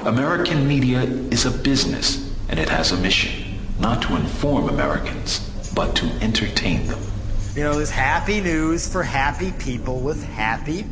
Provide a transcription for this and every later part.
American media is a business, and it has a mission, not to inform Americans, but to entertain them. You know, there's happy news for happy people with happy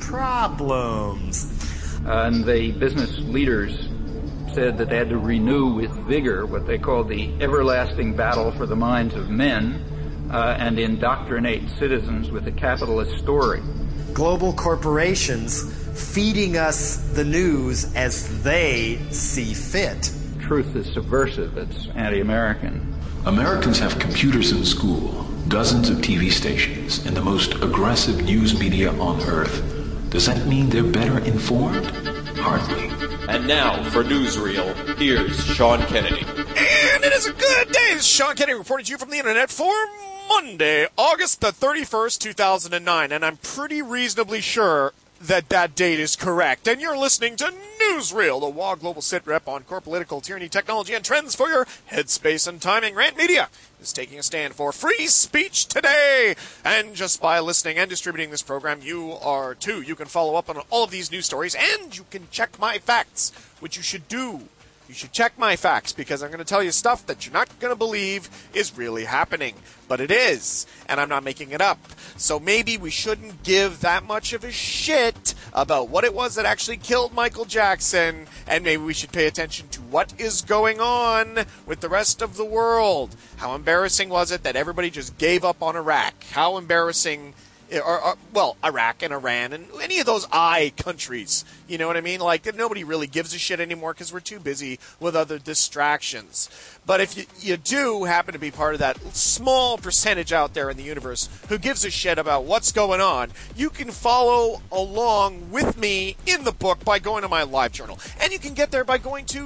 problems. And the business leaders said that they had to renew with vigor what they called the everlasting battle for the minds of men and indoctrinate citizens with a capitalist story. Global corporations feeding us the news as they see fit. Truth is subversive. It's anti-American. Americans have computers in school, dozens of TV stations, and the most aggressive news media on Earth. Does that mean they're better informed? Hardly. And now, for Newsreel, here's Sean Kennedy. And it is a good day. This is Sean Kennedy reporting to you from the internet for Monday, August the 31st, 2009. And I'm pretty reasonably sure that that date is correct. And you're listening to Newsreel, the WA Global Sit Rep on core political tyranny, technology, and trends for your headspace and timing. Rant Media is taking a stand for free speech today. And just by listening and distributing this program, you are too. You can follow up on all of these news stories, and you can check my facts, which you should do. You should check my facts, because I'm going to tell you stuff that you're not going to believe is really happening. But it is, and I'm not making it up. So maybe we shouldn't give that much of a shit about what it was that actually killed Michael Jackson, and maybe we should pay attention to what is going on with the rest of the world. How embarrassing was it that everybody just gave up on Iraq? How embarrassing... well, Iraq and Iran and any of those I countries, you know what I mean? Like, nobody really gives a shit anymore because we're too busy with other distractions. But if you do happen to be part of that small percentage out there in the universe who gives a shit about what's going on, you can follow along with me in the book by going to my LiveJournal. And you can get there by going to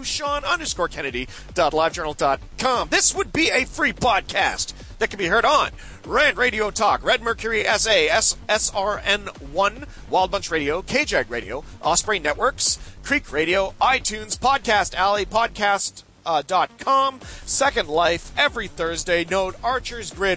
Sean_Kennedy.livejournal.com. This would be a free podcast that can be heard on Rant Radio Talk, Red Mercury SA, SRN1, Wild Bunch Radio, KJAG Radio, Osprey Networks, Creek Radio, iTunes, Podcast Alley, Podcast.com, Second Life, every Thursday, Node, Archer's Grid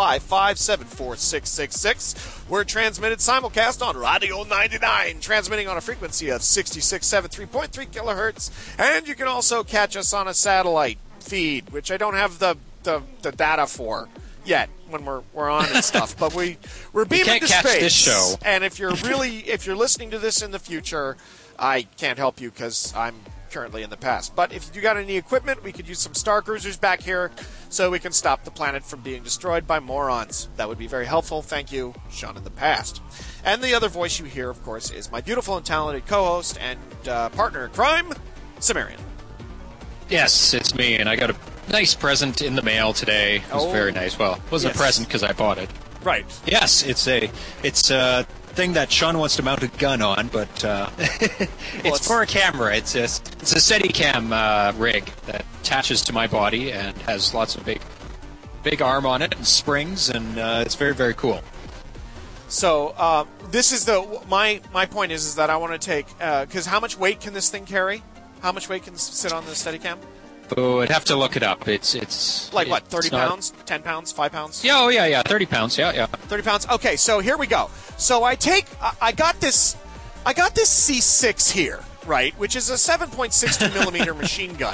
155-74666. We're transmitted simulcast on Radio 99, transmitting on a frequency of 6673.3 kilohertz, and you can also catch us on a satellite feed, which I don't have the data for yet when we're on and stuff, but we're beaming to space. Catch this show. And if you're listening to this in the future, I can't help you because I'm currently in the past. But if you got any equipment, we could use some Star Cruisers back here so we can stop the planet from being destroyed by morons. That would be very helpful. Thank you, Sean in the past. And the other voice you hear, of course, is my beautiful and talented co-host and partner in crime, Cimmerian. Yes, it's me, and I got a nice present in the mail today. It was very nice. Well, it wasn't a present because I bought it. Right. Yes, it's a thing that Sean wants to mount a gun on, but it's for a camera. It's a Steadicam rig that attaches to my body and has lots of big arm on it and springs, and it's very, very cool. So this is my point is that I want to take because how much weight can this thing carry? How much weight can sit on the Steadicam? Oh, I'd have to look it up. It's like what, 30 pounds, 10 pounds, 5 pounds? Yeah, 30 pounds. Yeah. 30 pounds. Okay, so here we go. So I got this C6 here, right, which is a 7.62 millimeter machine gun,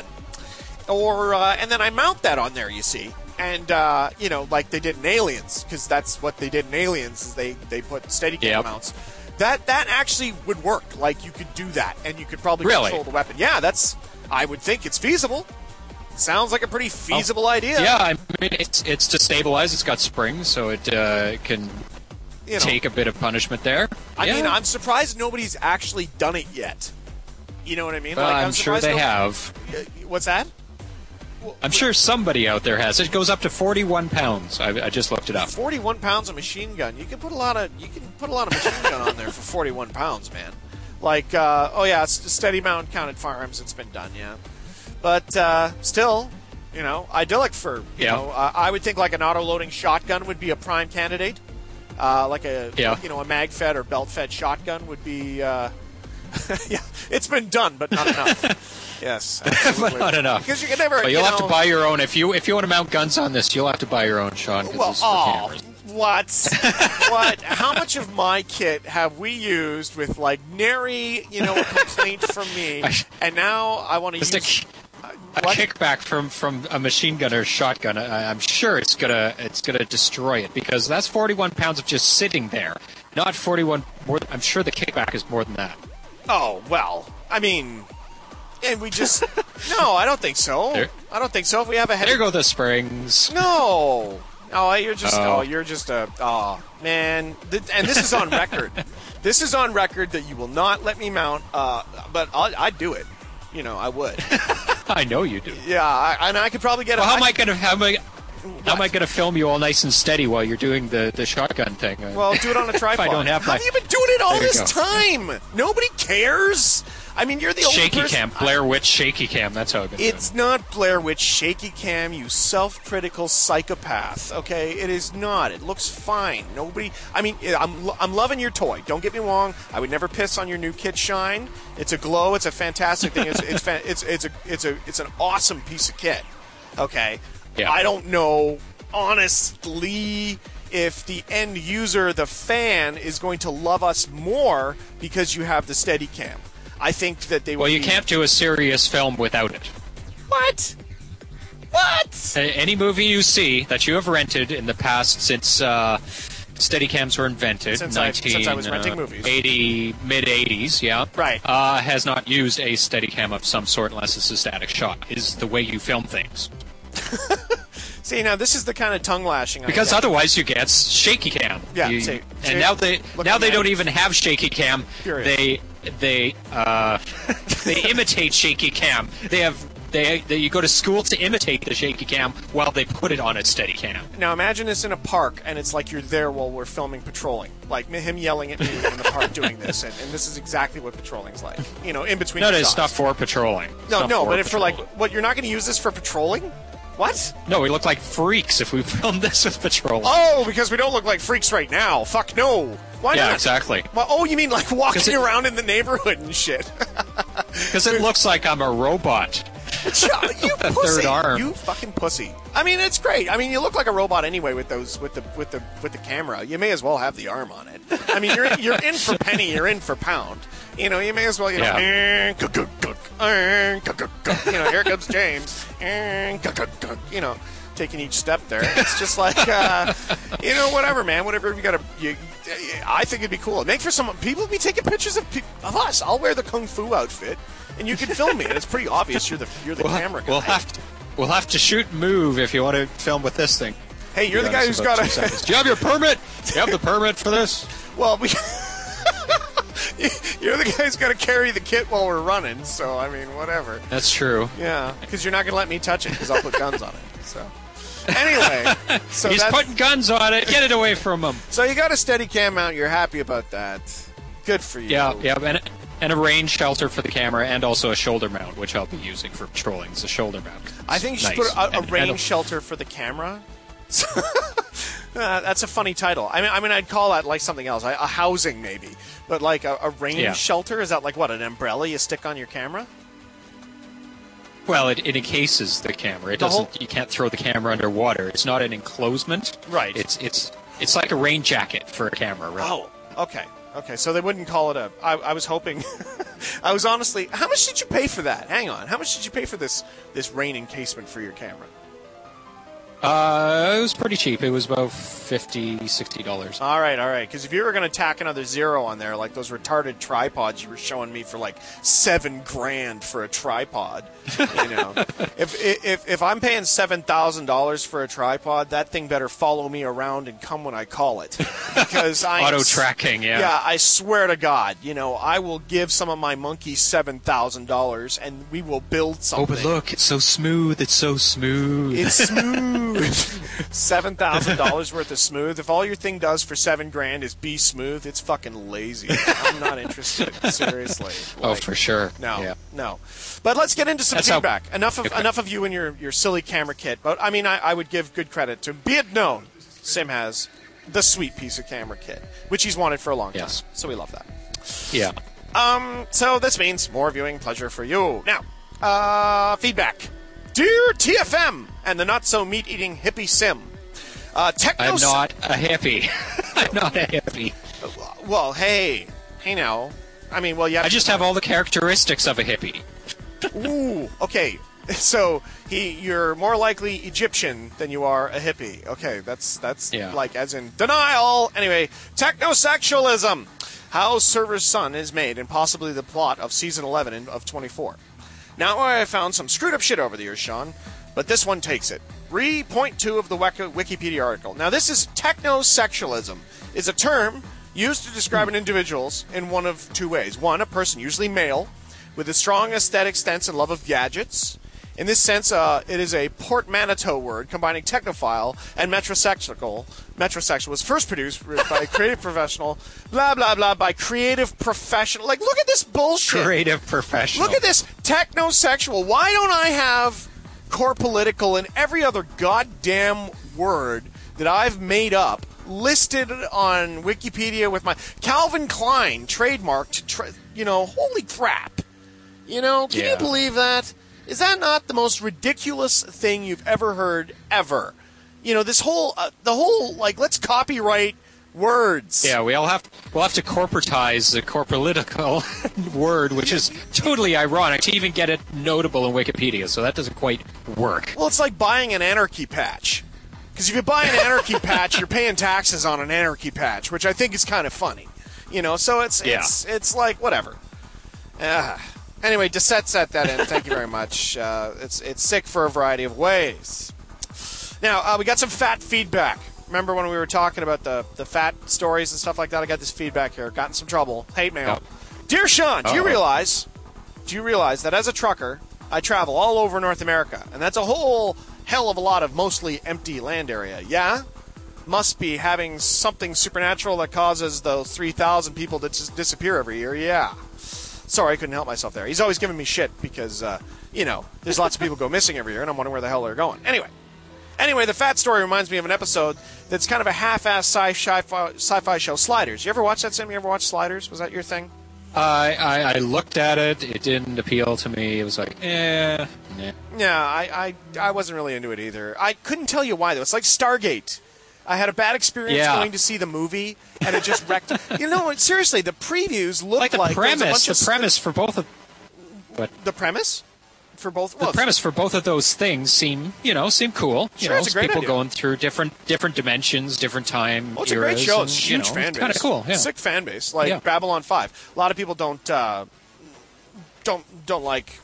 and then I mount that on there, you see, and like they did in Aliens, because that's what they did in Aliens is they put Steadicam mounts. That actually would work. Like, you could do that, and you could probably control the weapon. Yeah, I would think it's feasible. Sounds like a pretty feasible idea. Yeah, I mean, it's to stabilize. It's got springs, so it can take a bit of punishment there. I mean, I'm surprised nobody's actually done it yet. You know what I mean? I'm sure they have. What's that? I'm sure somebody out there has. It goes up to 41 pounds. I just looked it up. 41 pounds of machine gun. You can put a lot of machine gun on there for 41 pounds, man. Like, it's steady mount counted firearms. It's been done, yeah. But still, idyllic for I would think like an auto-loading shotgun would be a prime candidate. Like a mag-fed or belt-fed shotgun would be. It's been done, but not enough. Yes, but not enough. Because you can never. But you'll have to buy your own if you want to mount guns on this. You'll have to buy your own, Sean. Well, What? What? How much of my kit have we used with like nary, a complaint from me, and now I want to use a kickback from a machine gun or a shotgun? I'm sure it's gonna destroy it, because that's 41 pounds of just sitting there, not 41 more. I'm sure the kickback is more than that. Oh well, I mean, and we just no, I don't think so. I don't think so. If we have a head, there go the springs. No. Oh, you're just man. And this is on record. This is on record that you will not let me mount. But I'd do it. I would. I know you do. Yeah, I could probably get. Well, how am I going to film you all nice and steady while you're doing the shotgun thing? Well, do it on a tripod. If I don't have How have you been doing it all this time? Nobody cares. I mean, you're the only shaky person. cam, Blair Witch shaky cam. That's how I've been It's doing. not Blair Witch shaky cam, you self-critical psychopath. Okay, it is not. It looks fine. Nobody. I mean, I'm loving your toy. Don't get me wrong. I would never piss on your new kit shine. It's a glow. It's a fantastic thing. It's an awesome piece of kit. Okay. Yeah. I don't know honestly if the end user, the fan, is going to love us more because you have the Steadicam. I think that they will. Well, you can't do a serious film without it. What? What? Any movie you see that you have rented in the past since Steadicams were invented, since I was renting movies, mid 80s, yeah, right, has not used a Steadicam of some sort unless it's a static shot. Is the way you film things. See, now this is the kind of tongue lashing. Because otherwise you get shaky cam. Yeah, now they don't even have shaky cam. Period. They imitate shaky cam. You go to school to imitate the shaky cam while they put it on a steady cam. Now imagine this in a park, and it's like you're there while we're filming patrolling. Like him yelling at me in the park doing this, and this is exactly what patrolling's like. In between. No, shots. It's not for patrolling. But if we're like, what, you're not going to use this for patrolling? What? No, we look like freaks if we filmed this with patrolling. Oh, because we don't look like freaks right now. Fuck no. Why not? Yeah, exactly. Well, you mean like walking around in the neighborhood and shit? Because it looks like I'm a robot. You pussy. Third arm. You fucking pussy. I mean, it's great. I mean, you look like a robot anyway with the camera. You may as well have the arm on it. I mean, you're in for penny, you're in for pound. You may as well, here comes James. Taking each step there. It's just like, whatever, man. Whatever you got to. I think it'd be cool. Make for some people be taking pictures of us. I'll wear the kung fu outfit, and you can film me. And it's pretty obvious you're the camera guy. We'll have to shoot and move if you want to film with this thing. Hey, you're the guy who's got Do you have your permit? Do you have the permit for this? Well, you're the guy who's got to carry the kit while we're running. So I mean, whatever. That's true. Yeah, because you're not going to let me touch it because I'll put guns on it. So. Anyway, he's putting guns on it. Get it away from him. So you got a Steadicam mount. You're happy about that. Good for you. Yeah, and a range shelter for the camera, and also a shoulder mount, which I'll be using for patrolling. It's a shoulder mount. I think you should put a range shelter for the camera. That's a funny title. I mean, I'd call that like something else, a housing maybe, but like a range shelter. Is that like what, an umbrella you stick on your camera? Well, it encases the camera. It doesn't. You can't throw the camera underwater. It's not an enclosement. Right. It's like a rain jacket for a camera. Right? Oh, okay. So they wouldn't call it a. I was hoping. I was honestly. How much did you pay for that? Hang on. How much did you pay for this rain encasement for your camera? It was pretty cheap. It was about $50, $60. All right. Because if you were going to tack another zero on there, like those retarded tripods you were showing me for like $7,000 for a tripod, if I'm paying $7,000 for a tripod, that thing better follow me around and come when I call it, because auto tracking. Yeah, I swear to God, I will give some of my monkeys $7,000 and we will build something. Oh, but look, it's so smooth. It's so smooth. It's smooth. $7,000 worth of smooth. If all your thing does for $7,000 is be smooth, it's fucking lazy. I'm not interested. Seriously. For sure. No. But let's get into some feedback. Enough of you and your silly camera kit. But I mean, I would give good credit to Be It Known. Sim has the sweet piece of camera kit, which he's wanted for a long time. So we love that. Yeah. So this means more viewing pleasure for you. Now, feedback. Dear TFM and the not-so-meat-eating hippie Sim, I'm not a hippie. I'm not a hippie. Well, hey now. I mean, well, I just have all the characteristics of a hippie. Ooh, okay. So you're more likely Egyptian than you are a hippie. Okay, that's like as in denial. Anyway, technosexualism. How Server's Son is made and possibly the plot of season 11 of 24. Now I found some screwed up shit over the years, Sean, but this one takes it. Read point 2 of the Wikipedia article. Now this is technosexualism. Is a term used to describe an individual in one of two ways. One, a person, usually male, with a strong aesthetic sense and love of gadgets. In this sense, it is a portmanteau word combining technophile and metrosexual. Metrosexual was first produced by a creative professional, blah, blah, blah, by creative professional. Like, look at this bullshit. Creative professional. Look at this technosexual. Why don't I have core political and every other goddamn word that I've made up listed on Wikipedia with my Calvin Klein trademarked, holy crap. Can you believe that? Is that not the most ridiculous thing you've ever heard, ever? This whole, let's copyright words. Yeah, we'll have to corporatize the corpolitical word, which is totally ironic to even get it notable in Wikipedia, so that doesn't quite work. Well, it's like buying an anarchy patch. Because if you buy an anarchy patch, you're paying taxes on an anarchy patch, which I think is kind of funny. So it's like, whatever. Anyway, Dissette set that in. Thank you very much. It's sick for a variety of ways. Now, we got some fat feedback. Remember when we were talking about the fat stories and stuff like that? I got this feedback here. Got in some trouble. Hate mail. Yep. Dear Sean, do you realize that as a trucker, I travel all over North America, and that's a whole hell of a lot of mostly empty land area. Yeah? Must be having something supernatural that causes those 3,000 people to disappear every year. Yeah. Sorry, I couldn't help myself there. He's always giving me shit because, there's lots of people go missing every year, and I'm wondering where the hell they're going. Anyway, the fat story reminds me of an episode that's kind of a half-ass sci-fi show, Sliders. You ever watch that, Sam? You ever watch Sliders? Was that your thing? I looked at it. It didn't appeal to me. It was like, nah. Yeah, I wasn't really into it either. I couldn't tell you why, though. It's like Stargate. I had a bad experience going to see the movie, and it just wrecked. Seriously, the previews looked like the premise for both of. What? The premise for both. The premise for both of those things seem cool. Sure, it's a great people idea. Going through different dimensions, different time. Well, it's a great show. It's a huge fan base. Kind of cool. Yeah. Sick fan base, like Babylon 5. A lot of people don't like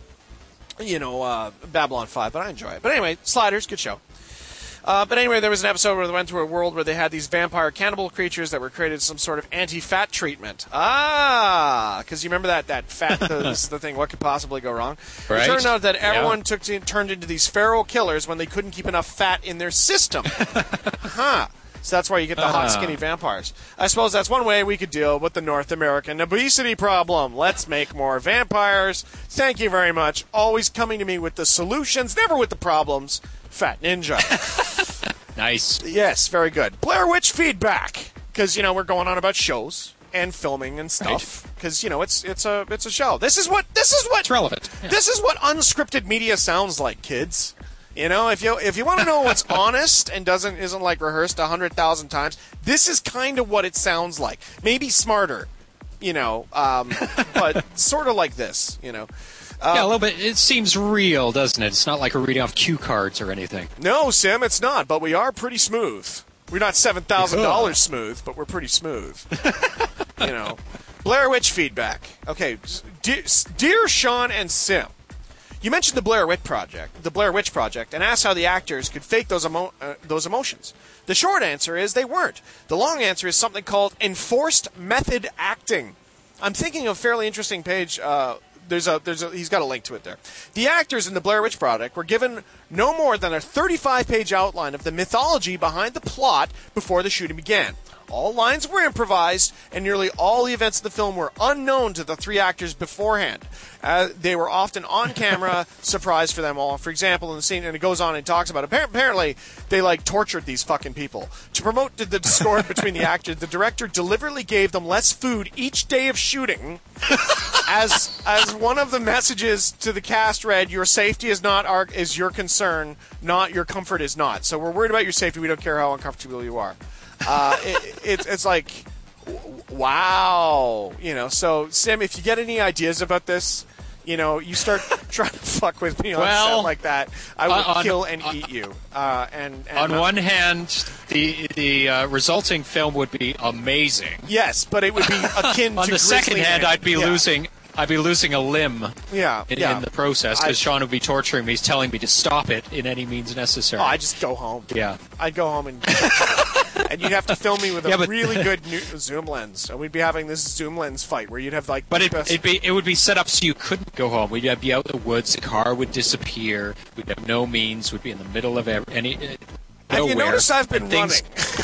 Babylon 5, but I enjoy it. But anyway, Sliders, good show. But anyway, there was an episode where they went to a world where they had these vampire cannibal creatures that were created some sort of anti-fat treatment. Because you remember that fat, this is the thing, what could possibly go wrong? Right. It turned out that everyone turned into these feral killers when they couldn't keep enough fat in their system. So that's why you get the hot, skinny vampires. I suppose that's one way we could deal with the North American obesity problem. Let's make more vampires. Thank you very much. Always coming to me with the solutions, never with the problems. Fat Ninja. Nice. Yes, very good. Blair Witch feedback. Because, we're going on about shows and filming and stuff. Because, it's a show. This is what it's relevant. Yeah. This is what unscripted media sounds like, kids. If you want to know what's honest and isn't like rehearsed 100,000 times, this is kind of what it sounds like. Maybe smarter, but sort of like this, yeah, a little bit. It seems real, doesn't it? It's not like we're reading off cue cards or anything. No, Sim, it's not. But we are pretty smooth. We're not $7,000 smooth, but we're pretty smooth. Blair Witch feedback. Okay, dear Sean and Sim. You mentioned the Blair Witch Project, and asked how the actors could fake those emotions. The short answer is they weren't. The long answer is something called enforced method acting. I'm thinking of a fairly interesting page. He's got a link to it there. The actors in the Blair Witch Project were given no more than a 35-page outline of the mythology behind the plot before the shooting began. All lines were improvised, and nearly all the events of the film were unknown to the three actors beforehand. They were often on camera, surprise for them all. For example, in the scene, and it goes on and talks about it, apparently they tortured these fucking people. To promote the discord between the actors, the director deliberately gave them less food each day of shooting. As one of the messages to the cast read, "Your safety is your concern, not your comfort is not. So we're worried about your safety. We don't care how uncomfortable you are." It's like, wow. So, Sim, if you get any ideas about this, you start trying to fuck with me on set like that, I will kill and eat you. And on one hand, the resulting film would be amazing. Yes, but it would be akin to on the second hand, I'd be losing a limb in the process because Sean would be torturing me. He's telling me to stop it in any means necessary. Oh, I'd just go home. Yeah. I'd go home and you'd have to film me with a really good new zoom lens. And we'd be having this zoom lens fight where you'd have But it would be set up so you couldn't go home. We'd be out in the woods. The car would disappear. We'd have no means. We'd be in the middle of nowhere. Have you noticed I've been running?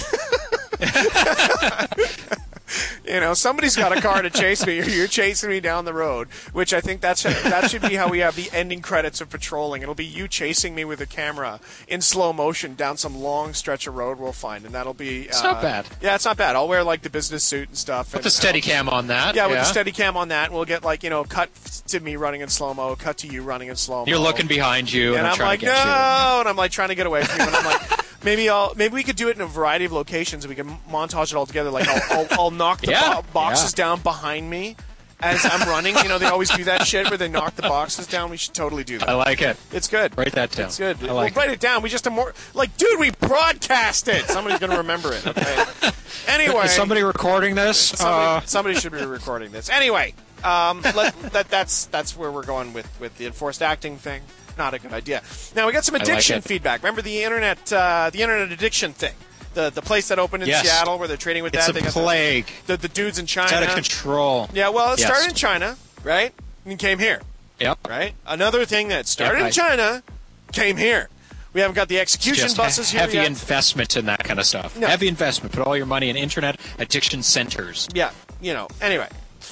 Somebody's got a car to chase me, or you're chasing me down the road, which I think that should be how we have the ending credits of Patrolling. It'll be you chasing me with a camera in slow motion down some long stretch of road we'll find, and that'll be... It's not bad. Yeah, it's not bad. I'll wear, the business suit and stuff. Put the Steadicam on that. Yeah, with the Steadicam on that, we'll get, cut to me running in slow-mo, cut to you running in slow-mo. You're looking behind you, and I'm trying to get you. And I'm, trying to get away from you, and I'm like... Maybe we could do it in a variety of locations, and we can montage it all together. I'll knock the boxes down behind me as I'm running. They always do that shit where they knock the boxes down. We should totally do that. I like it. It's good. Write that down. It's good. Write it down. We just dude, we broadcast it. Somebody's gonna remember it. Okay. Anyway, is somebody recording this? Somebody should be recording this. Anyway, that's where we're going with the enforced acting thing. Not a good idea. Now we got some addiction feedback. Remember the internet addiction thing, the place that opened in Seattle where they're trading with that. It's a plague. The dudes in China. It's out of control. Yeah, well, it started in China, right, and came here. Yep. Right. Another thing that started in China came here. We haven't got the execution buses here heavy yet. Investment in that kind of stuff. No. Heavy investment. Put all your money in internet addiction centers. Yeah. Anyway.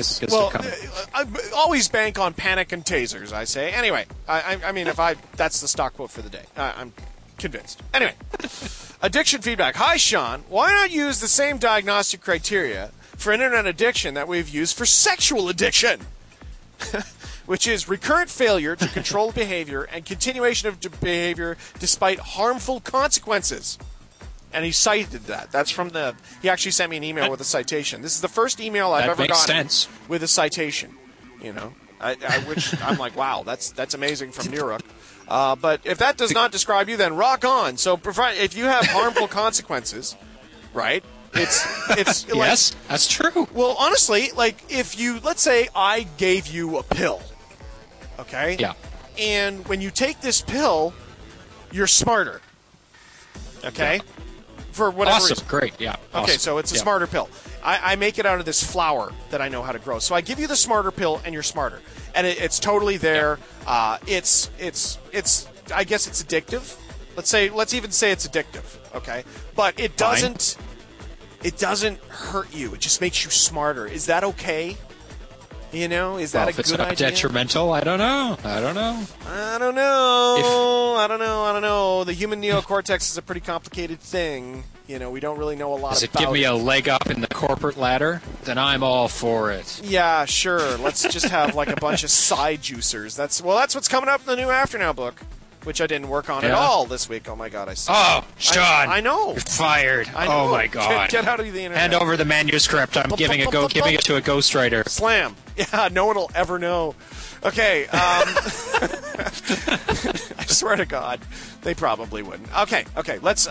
Always bank on panic and tasers, I say. Anyway, I mean, that's the stock quote for the day. I'm convinced. Anyway, addiction feedback. Hi, Sean. Why not use the same diagnostic criteria for internet addiction that we've used for sexual addiction? Which is recurrent failure to control behavior and continuation of behavior despite harmful consequences. And he cited that. That's from he actually sent me an email with a citation. This is the first email I've ever gotten with a citation. Which I'm like, wow, that's amazing from Nuruk. But if that does not describe you, then rock on. So if you have harmful consequences, right? It's yes, that's true. Well, honestly, if let's say I gave you a pill, okay? Yeah. And when you take this pill, you're smarter. Okay? Yeah. For whatever reason. Great, yeah. Okay, awesome. So it's a smarter pill. I make it out of this flour that I know how to grow. So I give you the smarter pill, and you're smarter, and it's totally there. Yeah. It's I guess it's addictive. Let's even say it's addictive. Okay, but it doesn't. Fine. It doesn't hurt you. It just makes you smarter. Is that okay? Is that a good idea? If it's not detrimental, I don't know. I don't know. The human neocortex is a pretty complicated thing. We don't really know a lot about it. Does it give me a leg up in the corporate ladder? Then I'm all for it. Yeah, sure. Let's just have a bunch of side juicers. That's what's coming up in the new After Now book, which I didn't work on at all this week. Oh my God, Oh, Sean! I know. You're fired. I know. Oh my God! Get out of the internet. Hand over the manuscript. I'm giving it to a ghostwriter. Slam. Yeah, no one will ever know. Okay. I swear to God, they probably wouldn't. Okay. Let's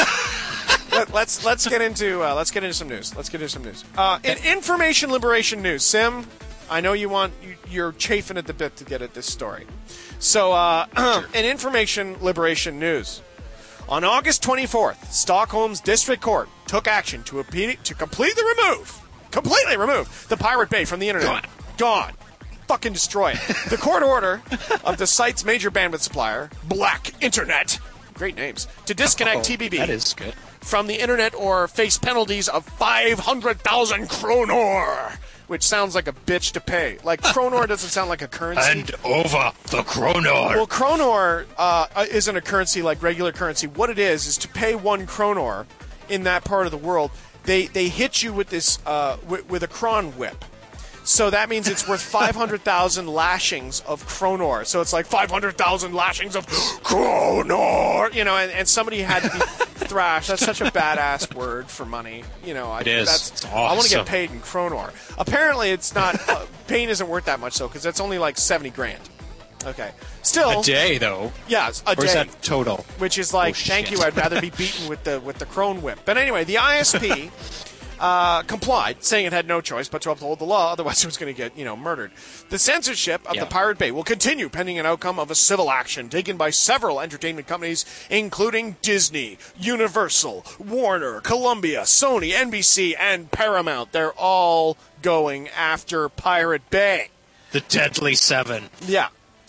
get into some news. In information liberation news, Sim, I know you're chafing at the bit to get at this story. So, in information liberation news, on August 24th, Stockholm's district court took action to completely remove the Pirate Bay from the internet. Gone. Fucking destroy it. The court order of the site's major bandwidth supplier, Black Internet, great names, to disconnect TBB. That is good. from the internet or face penalties of 500,000 kronor, which sounds like a bitch to pay. Like, kronor doesn't sound like a currency. And over the kronor. Well, kronor isn't a currency like regular currency. What it is to pay 1 kronor in that part of the world, they hit you with this with a kron whip. So that means it's worth 500,000 lashings of kronor. So it's like 500,000 lashings of kronor, and somebody had to be thrashed. That's such a badass word for money. It is. It's awesome. I want to get paid in kronor. Apparently it's not, pain isn't worth that much though, because it's only like 70 grand. Okay. Still. A day though? Yeah, a day. Or is that total? Which is like, thank you, I'd rather be beaten with the kron whip. But anyway, the ISP... complied, saying it had no choice but to uphold the law, otherwise it was going to get, murdered. The censorship of the Pirate Bay will continue pending an outcome of a civil action taken by several entertainment companies, including Disney, Universal, Warner, Columbia, Sony, NBC, and Paramount. They're all going after Pirate Bay. The Deadly Seven. Yeah.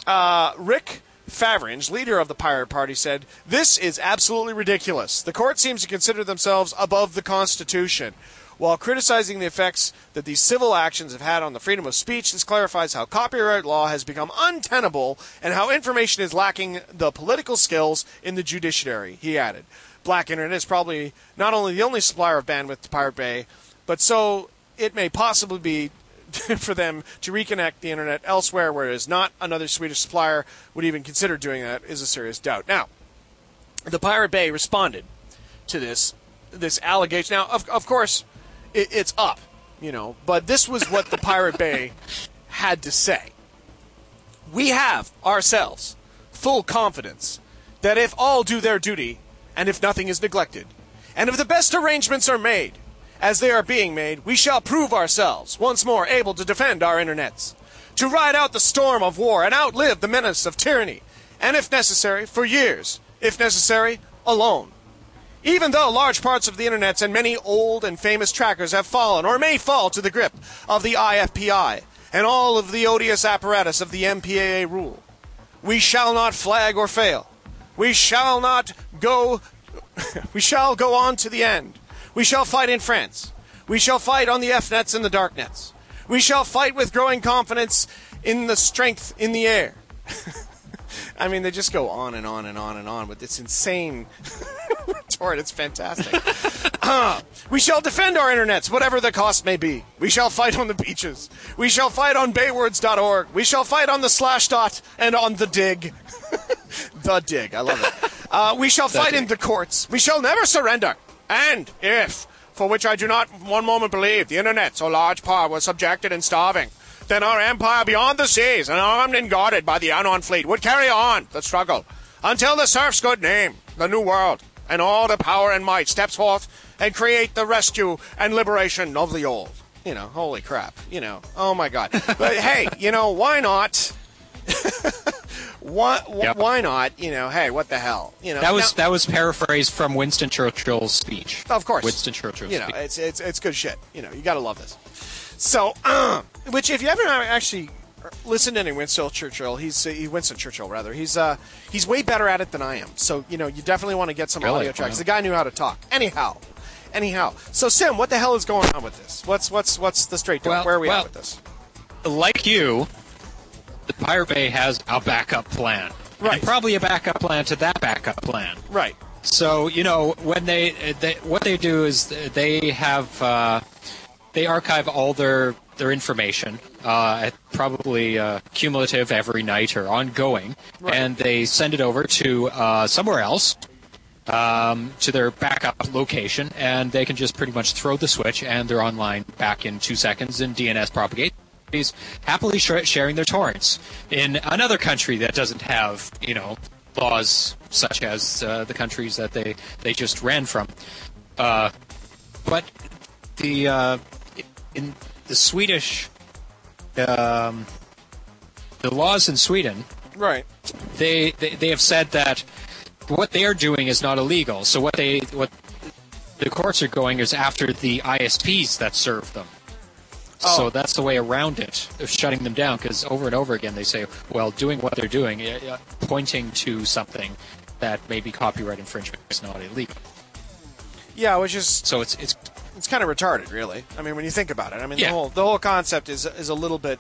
Rick Favringe, leader of the Pirate Party, said, "This is absolutely ridiculous. The court seems to consider themselves above the Constitution." While criticizing the effects that these civil actions have had on the freedom of speech, this clarifies how copyright law has become untenable and how information is lacking the political skills in the judiciary, he added. Black Internet is probably not only the only supplier of bandwidth to Pirate Bay, but so it may possibly be for them to reconnect the internet elsewhere, whereas not another Swedish supplier would even consider doing that, is a serious doubt. Now, the Pirate Bay responded to this allegation. Now, of course, it's up, but this was what the Pirate Bay had to say. "We have, ourselves, full confidence that if all do their duty, and if nothing is neglected, and if the best arrangements are made, as they are being made, we shall prove ourselves once more able to defend our internets, to ride out the storm of war and outlive the menace of tyranny, and if necessary, for years, if necessary, alone. Even though large parts of the internets and many old and famous trackers have fallen or may fall to the grip of the IFPI and all of the odious apparatus of the MPAA rule, we shall not flag or fail. We shall go on to the end. We shall fight in France. We shall fight on the F-nets and the dark nets. We shall fight with growing confidence in the strength in the air." I mean, they just go on and on and on and on with this insane retort. It's fantastic. "We shall defend our internets, whatever the cost may be. We shall fight on the beaches. We shall fight on baywords.org. We shall fight on the /dot and on the dig." The dig. I love it. "We shall fight in the courts. We shall never surrender. And if, for which I do not one moment believe, the internet, so large part, was subjected and starving, then our empire beyond the seas, and armed and guarded by the unknown fleet, would carry on the struggle until the serf's good name, the new world, and all the power and might steps forth and create the rescue and liberation of the old." Holy crap. Oh my God. But hey, why not? Why not? Hey, what the hell? That was paraphrased from Winston Churchill's speech. Of course, Winston Churchill's speech. It's good shit. You gotta love this. So, which if you haven't actually listened to any Winston Churchill, he's way better at it than I am. So you definitely want to get some audio tracks. Wow. The guy knew how to talk. Anyhow. So Sim, what the hell is going on with this? What's the straight dope? Where are we at with this? Like you, the Pirate Bay has a backup plan. Right. And probably a backup plan to that backup plan. Right. So, when they what they do is they have they archive all their information, probably cumulative every night or ongoing, right. And they send it over to somewhere else, to their backup location, and they can just pretty much throw the switch and they're online back in 2 seconds in DNS propagate. Happily sharing their torrents in another country that doesn't have, laws such as the countries that they just ran from. But in the Swedish, the laws in Sweden, right? They have said that what they are doing is not illegal. So what the courts are going is after the ISPs that serve them. Oh. So that's the way around it, of shutting them down, because over and over again they say, well, doing what they're doing, pointing to something that may be copyright infringement is not illegal. Yeah, which is so it's kind of retarded, really. I mean, when you think about it. I mean, Yeah. the whole concept is a little bit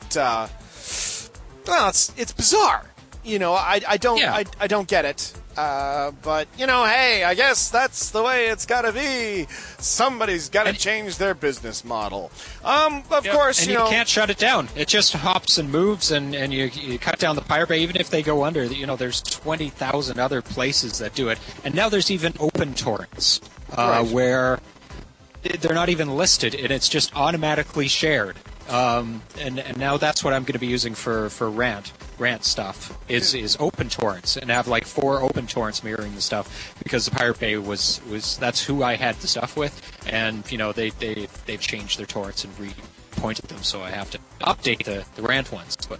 well, it's bizarre. You know, I don't get it. But you know, hey, I guess that's the way it's got to be. Somebody's got to change their business model. Of course, and you know, can't shut it down. It just hops and moves, and you cut down the Pirate Bay. Even if they go under, you know, there's 20,000 other places that do it, and now there's even open torrents where they're not even listed, and it's just automatically shared. And now that's what I'm going to be using for rant stuff is open torrents, and I have like 4 open torrents mirroring the stuff because the Pirate Bay was that's who I had the stuff with, and you know they've changed their torrents and repointed them, so I have to update the rant ones. But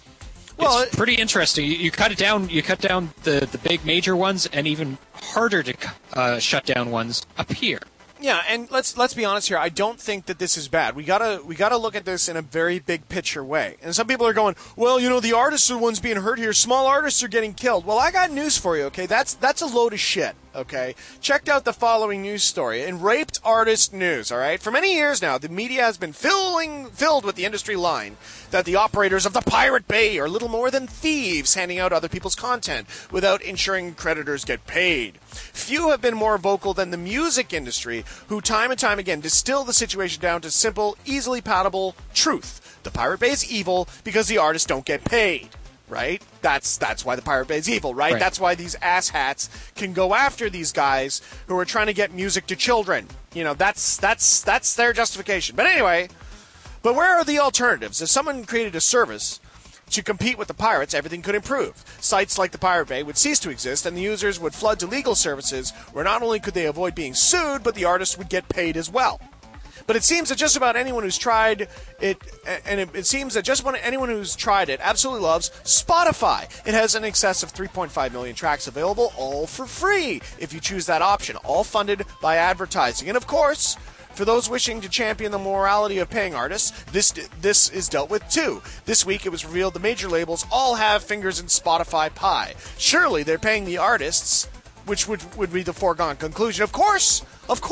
it's pretty interesting. You cut it down. You cut down the big major ones, and even harder to shut down ones appear. Yeah, and let's be honest here. I don't think that this is bad. We gotta look at this in a very big picture way. And some people are going, well, you know, the artists are the ones being hurt here. Small artists are getting killed. Well, I got news for you. Okay, that's a load of shit. Okay, checked out the following news story in Raped Artist News. All right, for many years now, the media has been filled with the industry line that the operators of the Pirate Bay are little more than thieves handing out other people's content without ensuring creditors get paid. Few have been more vocal than the music industry, who time and time again distill the situation down to simple, easily palatable truth. The Pirate Bay is evil because the artists don't get paid. Right? That's why the Pirate Bay is evil, right? That's why these asshats can go after these guys who are trying to get music to children. You know, that's their justification. But anyway, where are the alternatives? If someone created a service to compete with the pirates, everything could improve. Sites like the Pirate Bay would cease to exist, and the users would flood to legal services where not only could they avoid being sued, but the artists would get paid as well. But it seems that just about anyone who's tried it, and it seems that just about anyone who's tried it absolutely loves Spotify. It has in excess of 3.5 million tracks available, all for free, if you choose that option, all funded by advertising. And of course, for those wishing to champion the morality of paying artists, this is dealt with too. This week it was revealed the major labels all have fingers in Spotify pie. Surely they're paying the artists, which would be the foregone conclusion. Of course,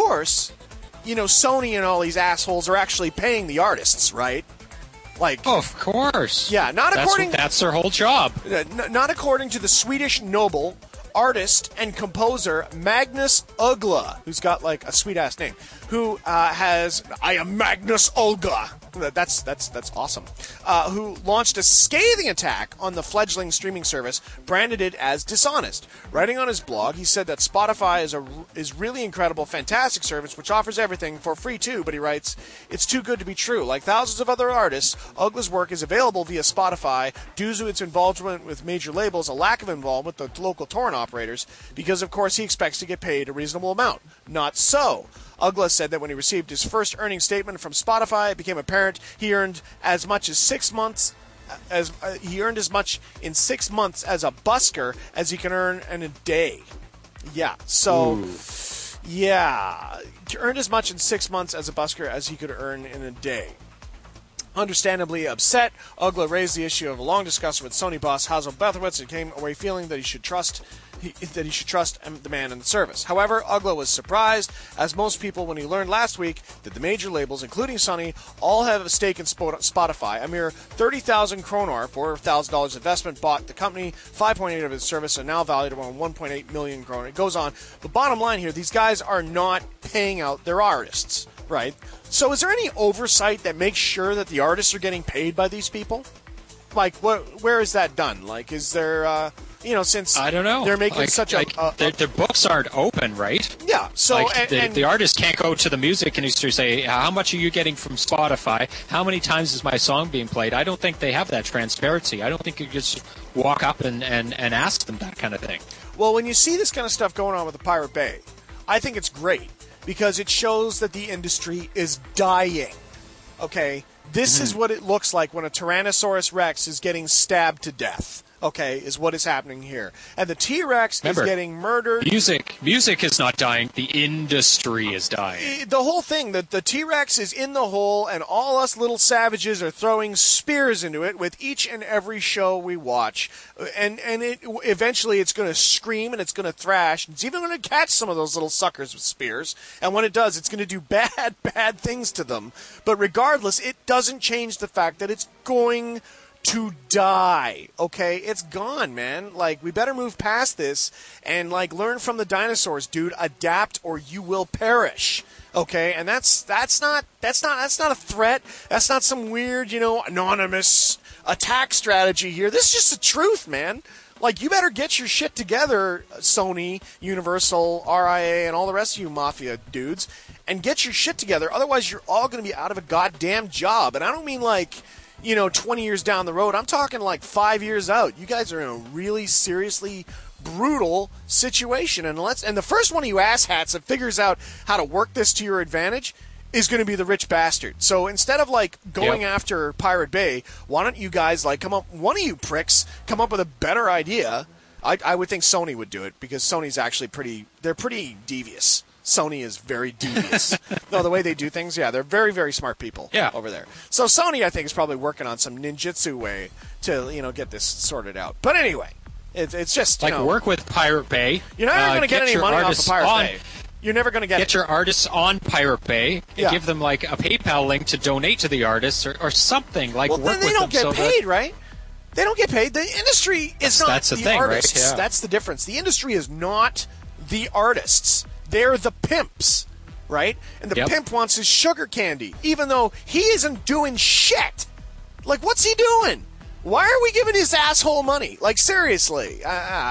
you know, Sony and all these assholes are actually paying the artists, right? Like, of course. Yeah, that's their whole job. Not according to the Swedish noble artist and composer Magnus Uggla, who's got like a sweet ass name, who I am Magnus Uggla. That's awesome. Who launched a scathing attack on the fledgling streaming service, branded it as dishonest. Writing on his blog, he said that Spotify is really incredible, fantastic service which offers everything for free too. But he writes, it's too good to be true. Like thousands of other artists, Uggla's work is available via Spotify due to its involvement with major labels, a lack of involvement with the local torrent operators, because of course he expects to get paid a reasonable amount. Not so. Uggla said that when he received his first earnings statement from Spotify, it became apparent he earned as much as 6 months he earned as much in 6 months as a busker as he can earn in a day. Yeah. So, yeah, earned as much in 6 months as a busker as he could earn in a day. Understandably upset, Uggla raised the issue of a long discussion with Sony boss Hazel Bethowitz and came away feeling that he should trust the man in the service. However, Uggla was surprised, as most people, when he learned last week that the major labels, including Sony, all have a stake in Spotify. A mere 30,000 kronor, $4,000 investment, bought the company 5.8 of its service, and now valued around 1.8 million kronor. It goes on. The bottom line here, these guys are not paying out their artists, right? So is there any oversight that makes sure that the artists are getting paid by these people? Like, where is that done? Like, is there... since I don't know, they're making their books aren't open, right? Yeah. So the artist can't go to the music industry and say, how much are you getting from Spotify? How many times is my song being played? I don't think they have that transparency. I don't think you just walk up and ask them that kind of thing. Well, when you see this kind of stuff going on with the Pirate Bay, I think it's great because it shows that the industry is dying. Okay? This is what it looks like when a Tyrannosaurus Rex is getting stabbed to death. okay, is what is happening here. And the T-Rex is getting murdered. Music is not dying. The industry is dying. The whole thing, the T-Rex is in the hole, and all us little savages are throwing spears into it with each and every show we watch. And eventually it's going to scream and it's going to thrash. It's even going to catch some of those little suckers with spears. And when it does, it's going to do bad things to them. But regardless, it doesn't change the fact that it's going to die, okay? It's gone, man. Like, we better move past this and, like, learn from the dinosaurs, dude. Adapt or you will perish, okay? And that's not a threat. That's not some weird, anonymous attack strategy here. This is just the truth, man. Like, you better get your shit together, Sony, Universal, RIA, and all the rest of you mafia dudes, and get your shit together. Otherwise, you're all going to be out of a goddamn job. And I don't mean, like, 20 years down the road. I'm talking like 5 years out. You guys are in a really seriously brutal situation. And the first one of you asshats that figures out how to work this to your advantage is going to be the rich bastard. So instead of like going after Pirate Bay, why don't you guys one of you pricks come up with a better idea? I would think Sony would do it, because Sony's actually they're pretty devious. Sony is very devious. No, the way they do things, they're very, very smart people over there. So Sony, I think, is probably working on some ninjutsu way to, get this sorted out. But anyway, it's just, work with Pirate Bay. You're never going to get any money off of Pirate Bay. You're never going to get your artists on Pirate Bay and give them, like, a PayPal link to donate to the artists or something. Like, well, work then they don't get paid, right? They don't get paid. The industry is not the thing, artists. Right? Yeah. That's the difference. The industry is not the artists. They're the pimps, right? And the pimp wants his sugar candy, even though he isn't doing shit. Like, what's he doing? Why are we giving his asshole money? Like, seriously.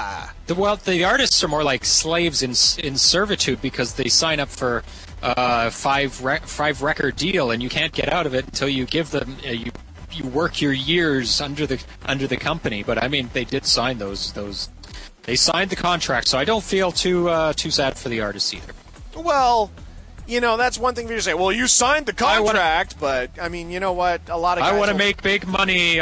The artists are more like slaves in servitude, because they sign up for a five record deal, and you can't get out of it until you give them you work your years under the company. But I mean, they did sign those. They signed the contract, so I don't feel too sad for the artists either. Well, that's one thing for you to say. Well, you signed the contract, but I mean, you know what? A lot of guys I want to make big money.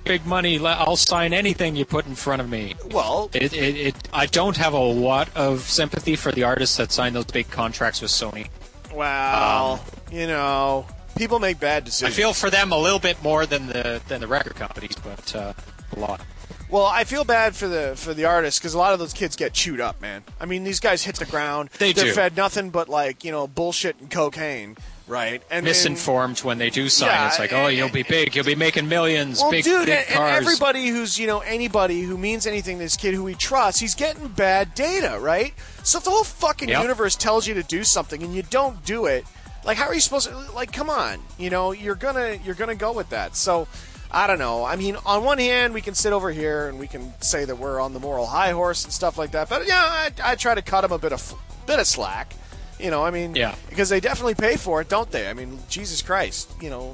I'll sign anything you put in front of me. Well, I don't have a lot of sympathy for the artists that sign those big contracts with Sony. Well, people make bad decisions. I feel for them a little bit more than the record companies, but a lot. Well, I feel bad for the artists, because a lot of those kids get chewed up, man. I mean, these guys hit the ground. They're fed nothing but, like, bullshit and cocaine, right? And misinformed when they do sign. It's like, you'll be big. You'll be making millions. Well, big, dude, big cars. And everybody who's, anybody who means anything to this kid who he trusts, he's getting bad data, right? So if the whole fucking universe tells you to do something and you don't do it, like, how are you supposed to, like, come on. You're gonna go with that. So I don't know. I mean, on one hand, we can sit over here and we can say that we're on the moral high horse and stuff like that. But I try to cut them a bit of slack. Because they definitely pay for it, don't they? I mean, Jesus Christ,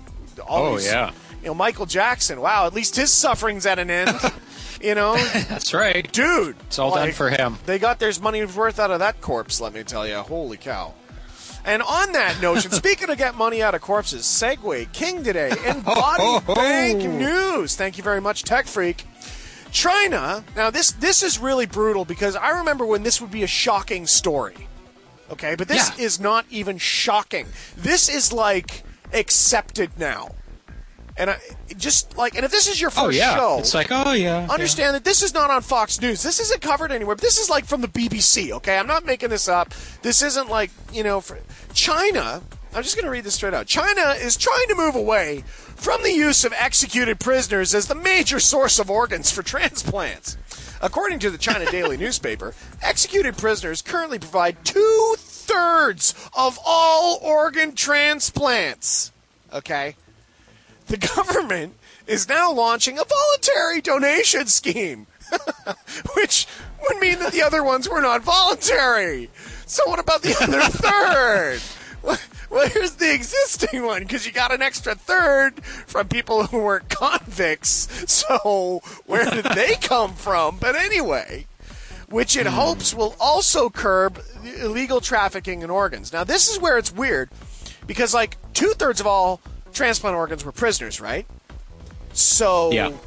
Michael Jackson. Wow, at least his suffering's at an end. That's right, dude. It's all done for him. They got their money's worth out of that corpse. Let me tell you, holy cow. And on that notion, speaking of get money out of corpses, Segway King today in Body Bank News. Thank you very much, Tech Freak. China. Now, this is really brutal, because I remember when this would be a shocking story. Okay, but this is not even shocking. This is like accepted now. And and if this is your first show, it's like, understand that this is not on Fox News. This isn't covered anywhere. But this is like from the BBC, okay? I'm not making this up. This isn't like, for China. I'm just going to read this straight out. China is trying to move away from the use of executed prisoners as the major source of organs for transplants. According to the China Daily newspaper, executed prisoners currently provide 2/3 of all organ transplants. Okay? The government is now launching a voluntary donation scheme, which would mean that the other ones were not voluntary. So what about the other third? Well, here's the existing one, because you got an extra third from people who weren't convicts. So where did they come from? But anyway, which it hopes will also curb illegal trafficking in organs. Now, this is where it's weird, because, like, 2/3 of all transplant organs were prisoners, right? So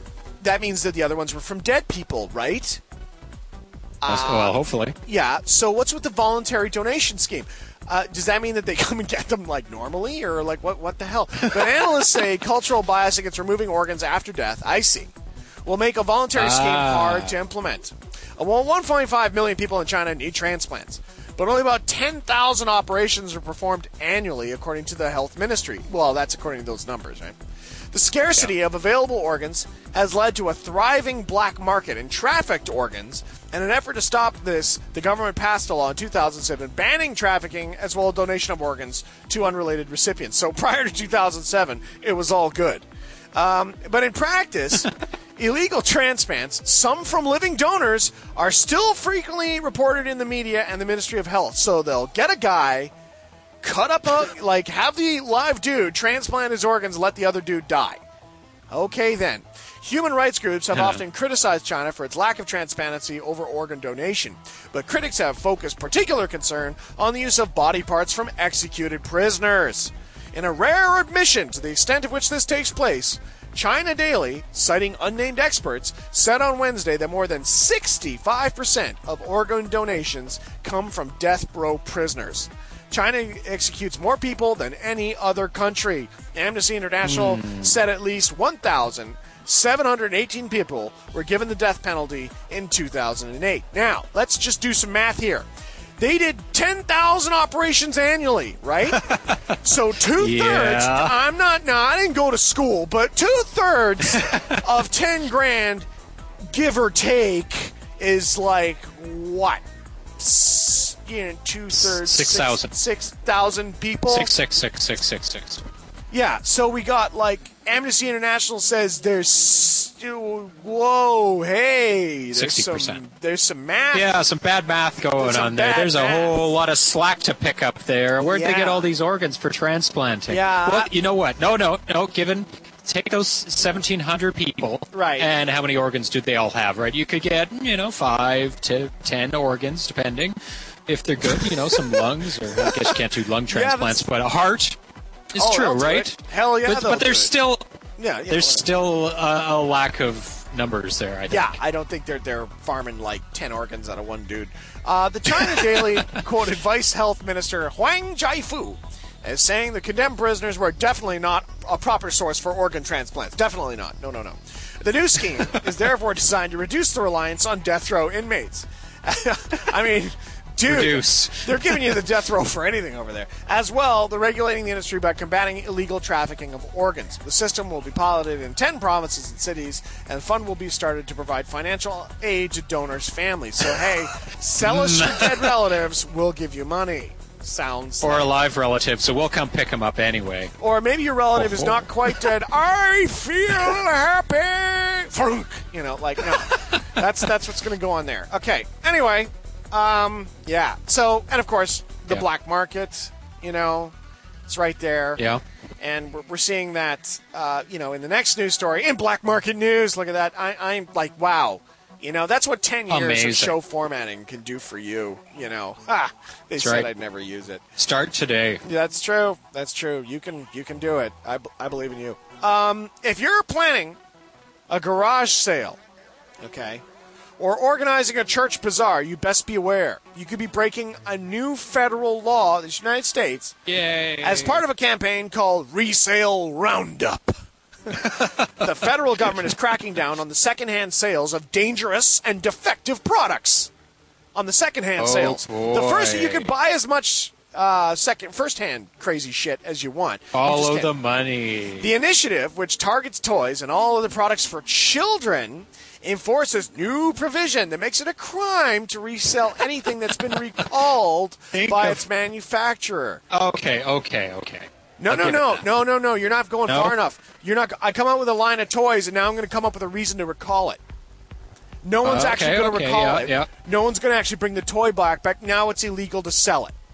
that means that the other ones were from dead people, right? Well, hopefully. Yeah. So what's with the voluntary donation scheme? Does that mean that they come and get them like normally, or like what the hell? But analysts say cultural bias against removing organs after death, I see, will make a voluntary scheme hard to implement. Well, 1.5 million people in China need transplants, but only about 10,000 operations are performed annually, according to the health ministry. Well, that's according to those numbers, right? The scarcity of available organs has led to a thriving black market in trafficked organs. In an effort to stop this, the government passed a law in 2007 banning trafficking as well as donation of organs to unrelated recipients. So prior to 2007, it was all good. But in practice, illegal transplants, some from living donors, are still frequently reported in the media and the Ministry of Health. So they'll get a guy, cut up have the live dude transplant his organs, let the other dude die. Okay, then. Human rights groups have often criticized China for its lack of transparency over organ donation, but critics have focused particular concern on the use of body parts from executed prisoners. In a rare admission to the extent of which this takes place, China Daily, citing unnamed experts, said on Wednesday that more than 65% of organ donations come from death row prisoners. China executes more people than any other country. Amnesty International said at least 1,718 people were given the death penalty in 2008. Now, let's just do some math here. They did 10,000 operations annually, right? So 2/3, I didn't go to school, but 2/3 of 10 grand, give or take, is like what? 2/3, 6,000. 6,000 people. 666. Yeah, so we got Amnesty International says there's there's 60%. There's some math. Yeah, some bad math going on there. There's a whole lot of slack to pick up there. Where'd they get all these organs for transplanting? Yeah. Well, you know what? No. Take those 1,700 people, right? And how many organs do they all have? Right? You could get 5 to 10 organs, depending if they're good. Some lungs, or I guess you can't do lung transplants, but a heart. It's true, right? Hell yeah! But there's still there's still a lack of numbers there. I think. Yeah, I don't think they're farming 10 organs out of one dude. The China Daily quoted Vice Health Minister Huang Jiafu as saying the condemned prisoners were definitely not a proper source for organ transplants. Definitely not. No. The new scheme is therefore designed to reduce the reliance on death row inmates. I mean, dude, they're giving you the death row for anything over there. As well, they're regulating the industry by combating illegal trafficking of organs. The system will be piloted in 10 provinces and cities, and the fund will be started to provide financial aid to donors' families. So, hey, sell us your dead relatives, we'll give you money. Sounds or a live relative, so we'll come pick them up anyway. Or maybe your relative is not quite dead. I feel happy. No. That's what's going to go on there. Okay. Anyway, yeah. So, and of course, the black market, it's right there. Yeah. And we're seeing that, in the next news story, in black market news. Look at that. I'm like, wow. That's what 10 years of show formatting can do for you, They said I'd never use it. Start today. Yeah, that's true. You can do it. I believe in you. If you're planning a garage sale, okay, or organizing a church bazaar, you best be aware. You could be breaking a new federal law in the United States as part of a campaign called Resale Roundup. The federal government is cracking down on the secondhand sales of dangerous and defective products. On the secondhand sales. Boy. The first, you can buy as much first-hand crazy shit as you want. Follow the money. The initiative, which targets toys and all other products for children, enforces new provision that makes it a crime to resell anything that's been recalled by its manufacturer. Okay. No. You're not going far enough. I come out with a line of toys, and now I'm going to come up with a reason to recall it. No one's actually going to recall it. Yeah. No one's going to actually bring the toy back. Now it's illegal to sell it.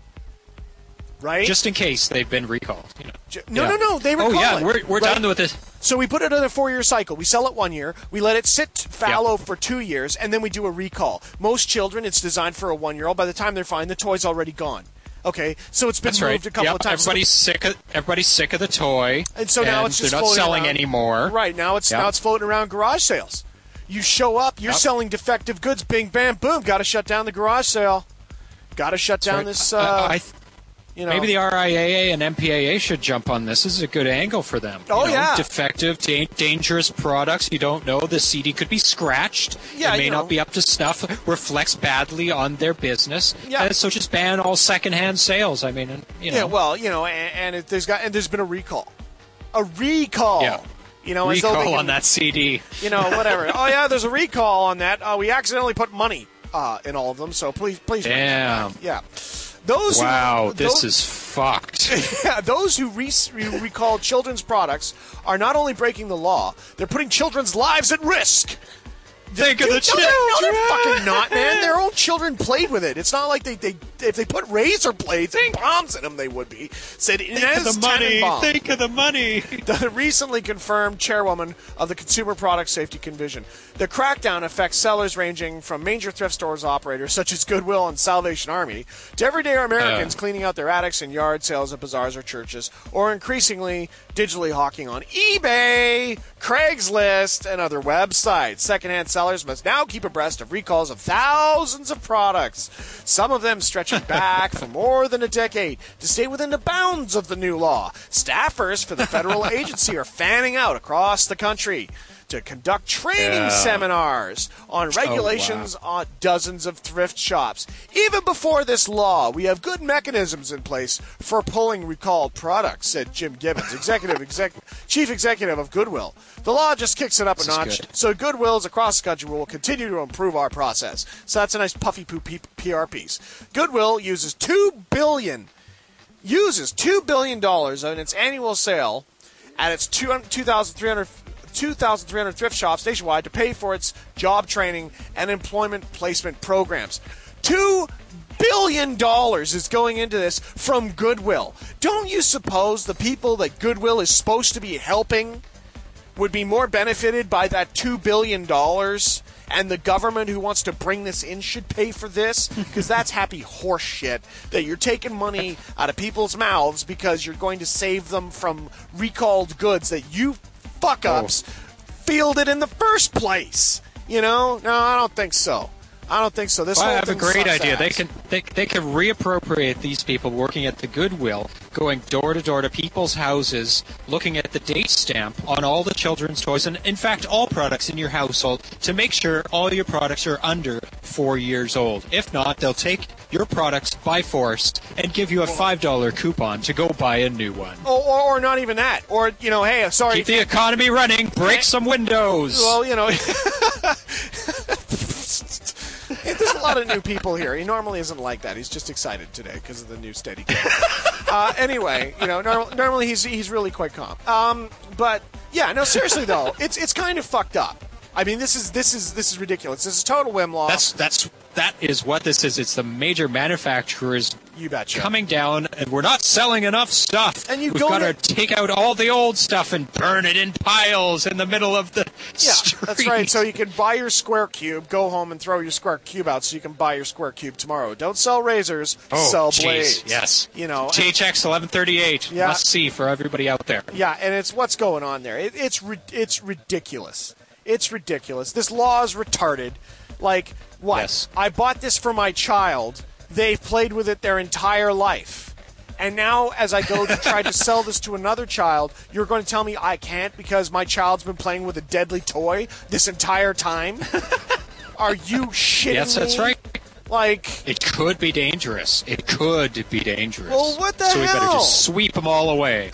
Right? Just in case they've been recalled. No. They recall it. We're done with this. So we put it in a 4-year cycle. We sell it 1 year. We let it sit fallow for 2 years, and then we do a recall. Most children, it's designed for a 1-year-old. By the time they're fine, the toy's already gone. Okay, so it's been moved a couple of times. Everybody's sick of the toy, and so now it's just they're not selling around anymore. Right, now it's floating around garage sales. You show up, you're selling defective goods, bing, bam, boom, got to shut down the garage sale. Got to shut down this, Maybe the RIAA and MPAA should jump on this. This is a good angle for them. Defective, dangerous products. You don't know. The CD could be scratched. Yeah, it may not be up to snuff. Reflects badly on their business. Yeah. So just ban all secondhand sales. I mean, Yeah, well, there's been a recall. A recall. Yeah. Recall on that CD. Whatever. Oh, yeah, there's a recall on that. We accidentally put money in all of them, so please. Damn. Yeah. This is fucked. Yeah, those who recall children's products are not only breaking the law, they're putting children's lives at risk. Think of the children. No, they're fucking not, man. Their own children played with it. It's not like if they put razor blades and bombs in them, they would be. Said Think of the money. Think of the money. The recently confirmed chairwoman of the Consumer Product Safety Commission. The crackdown affects sellers ranging from major thrift stores operators such as Goodwill and Salvation Army to everyday Americans cleaning out their attics and yard sales at bazaars or churches, or increasingly digitally hawking on eBay, Craigslist, and other websites. Secondhand sellers must now keep abreast of recalls of thousands of products, some of them stretching back for more than a decade to stay within the bounds of the new law. Staffers for the federal agency are fanning out across the country to conduct training seminars on regulations on dozens of thrift shops. Even before this law, we have good mechanisms in place for pulling recalled products, said Jim Gibbons, chief executive of Goodwill. The law just kicks it up a notch, so Goodwills across the country will continue to improve our process. So that's a nice puffy poo PR piece. Goodwill uses $2 billion in its annual sale at its 2,300 thrift shops nationwide to pay for its job training and employment placement programs. $2 billion is going into this from Goodwill. Don't you suppose the people that Goodwill is supposed to be helping would be more benefited by that $2 billion? And the government who wants to bring this in should pay for this? Because that's happy horse shit that you're taking money out of people's mouths because you're going to save them from recalled goods that you fuck-ups fielded in the first place. No, I don't think so. This I have a great idea. They can reappropriate these people working at the Goodwill, going door to door to people's houses, looking at the date stamp on all the children's toys, and in fact all products in your household, to make sure all your products are under 4 years old. If not, they'll take your products by force and give you a $5 coupon to go buy a new one. Or not even that. Or, hey, sorry. Keep the economy running. Break some windows. Well, there's a lot of new people here. He normally isn't like that. He's just excited today because of the new Steadicam. Anyway, normally he's really quite calm. But yeah, no, seriously though, it's kind of fucked up. I mean, this is ridiculous. This is total whim law. That is what this is. It's the major manufacturers coming down, and we're not selling enough stuff. And we've got to take out all the old stuff and burn it in piles in the middle of the street. That's right. So you can buy your square cube, go home and throw your square cube out so you can buy your square cube tomorrow. Don't sell razors, sell blades. Yes. THX 1138, must see for everybody out there. Yeah, and it's what's going on there. It's ridiculous. It's ridiculous. This law is retarded. Like, what? Yes. I bought this for my child. They've played with it their entire life. And now, as I go to try to sell this to another child, you're going to tell me I can't because my child's been playing with a deadly toy this entire time? Are you shitting me? Yes, that's right. Like, it could be dangerous. Well, what the hell? So we better just sweep them all away.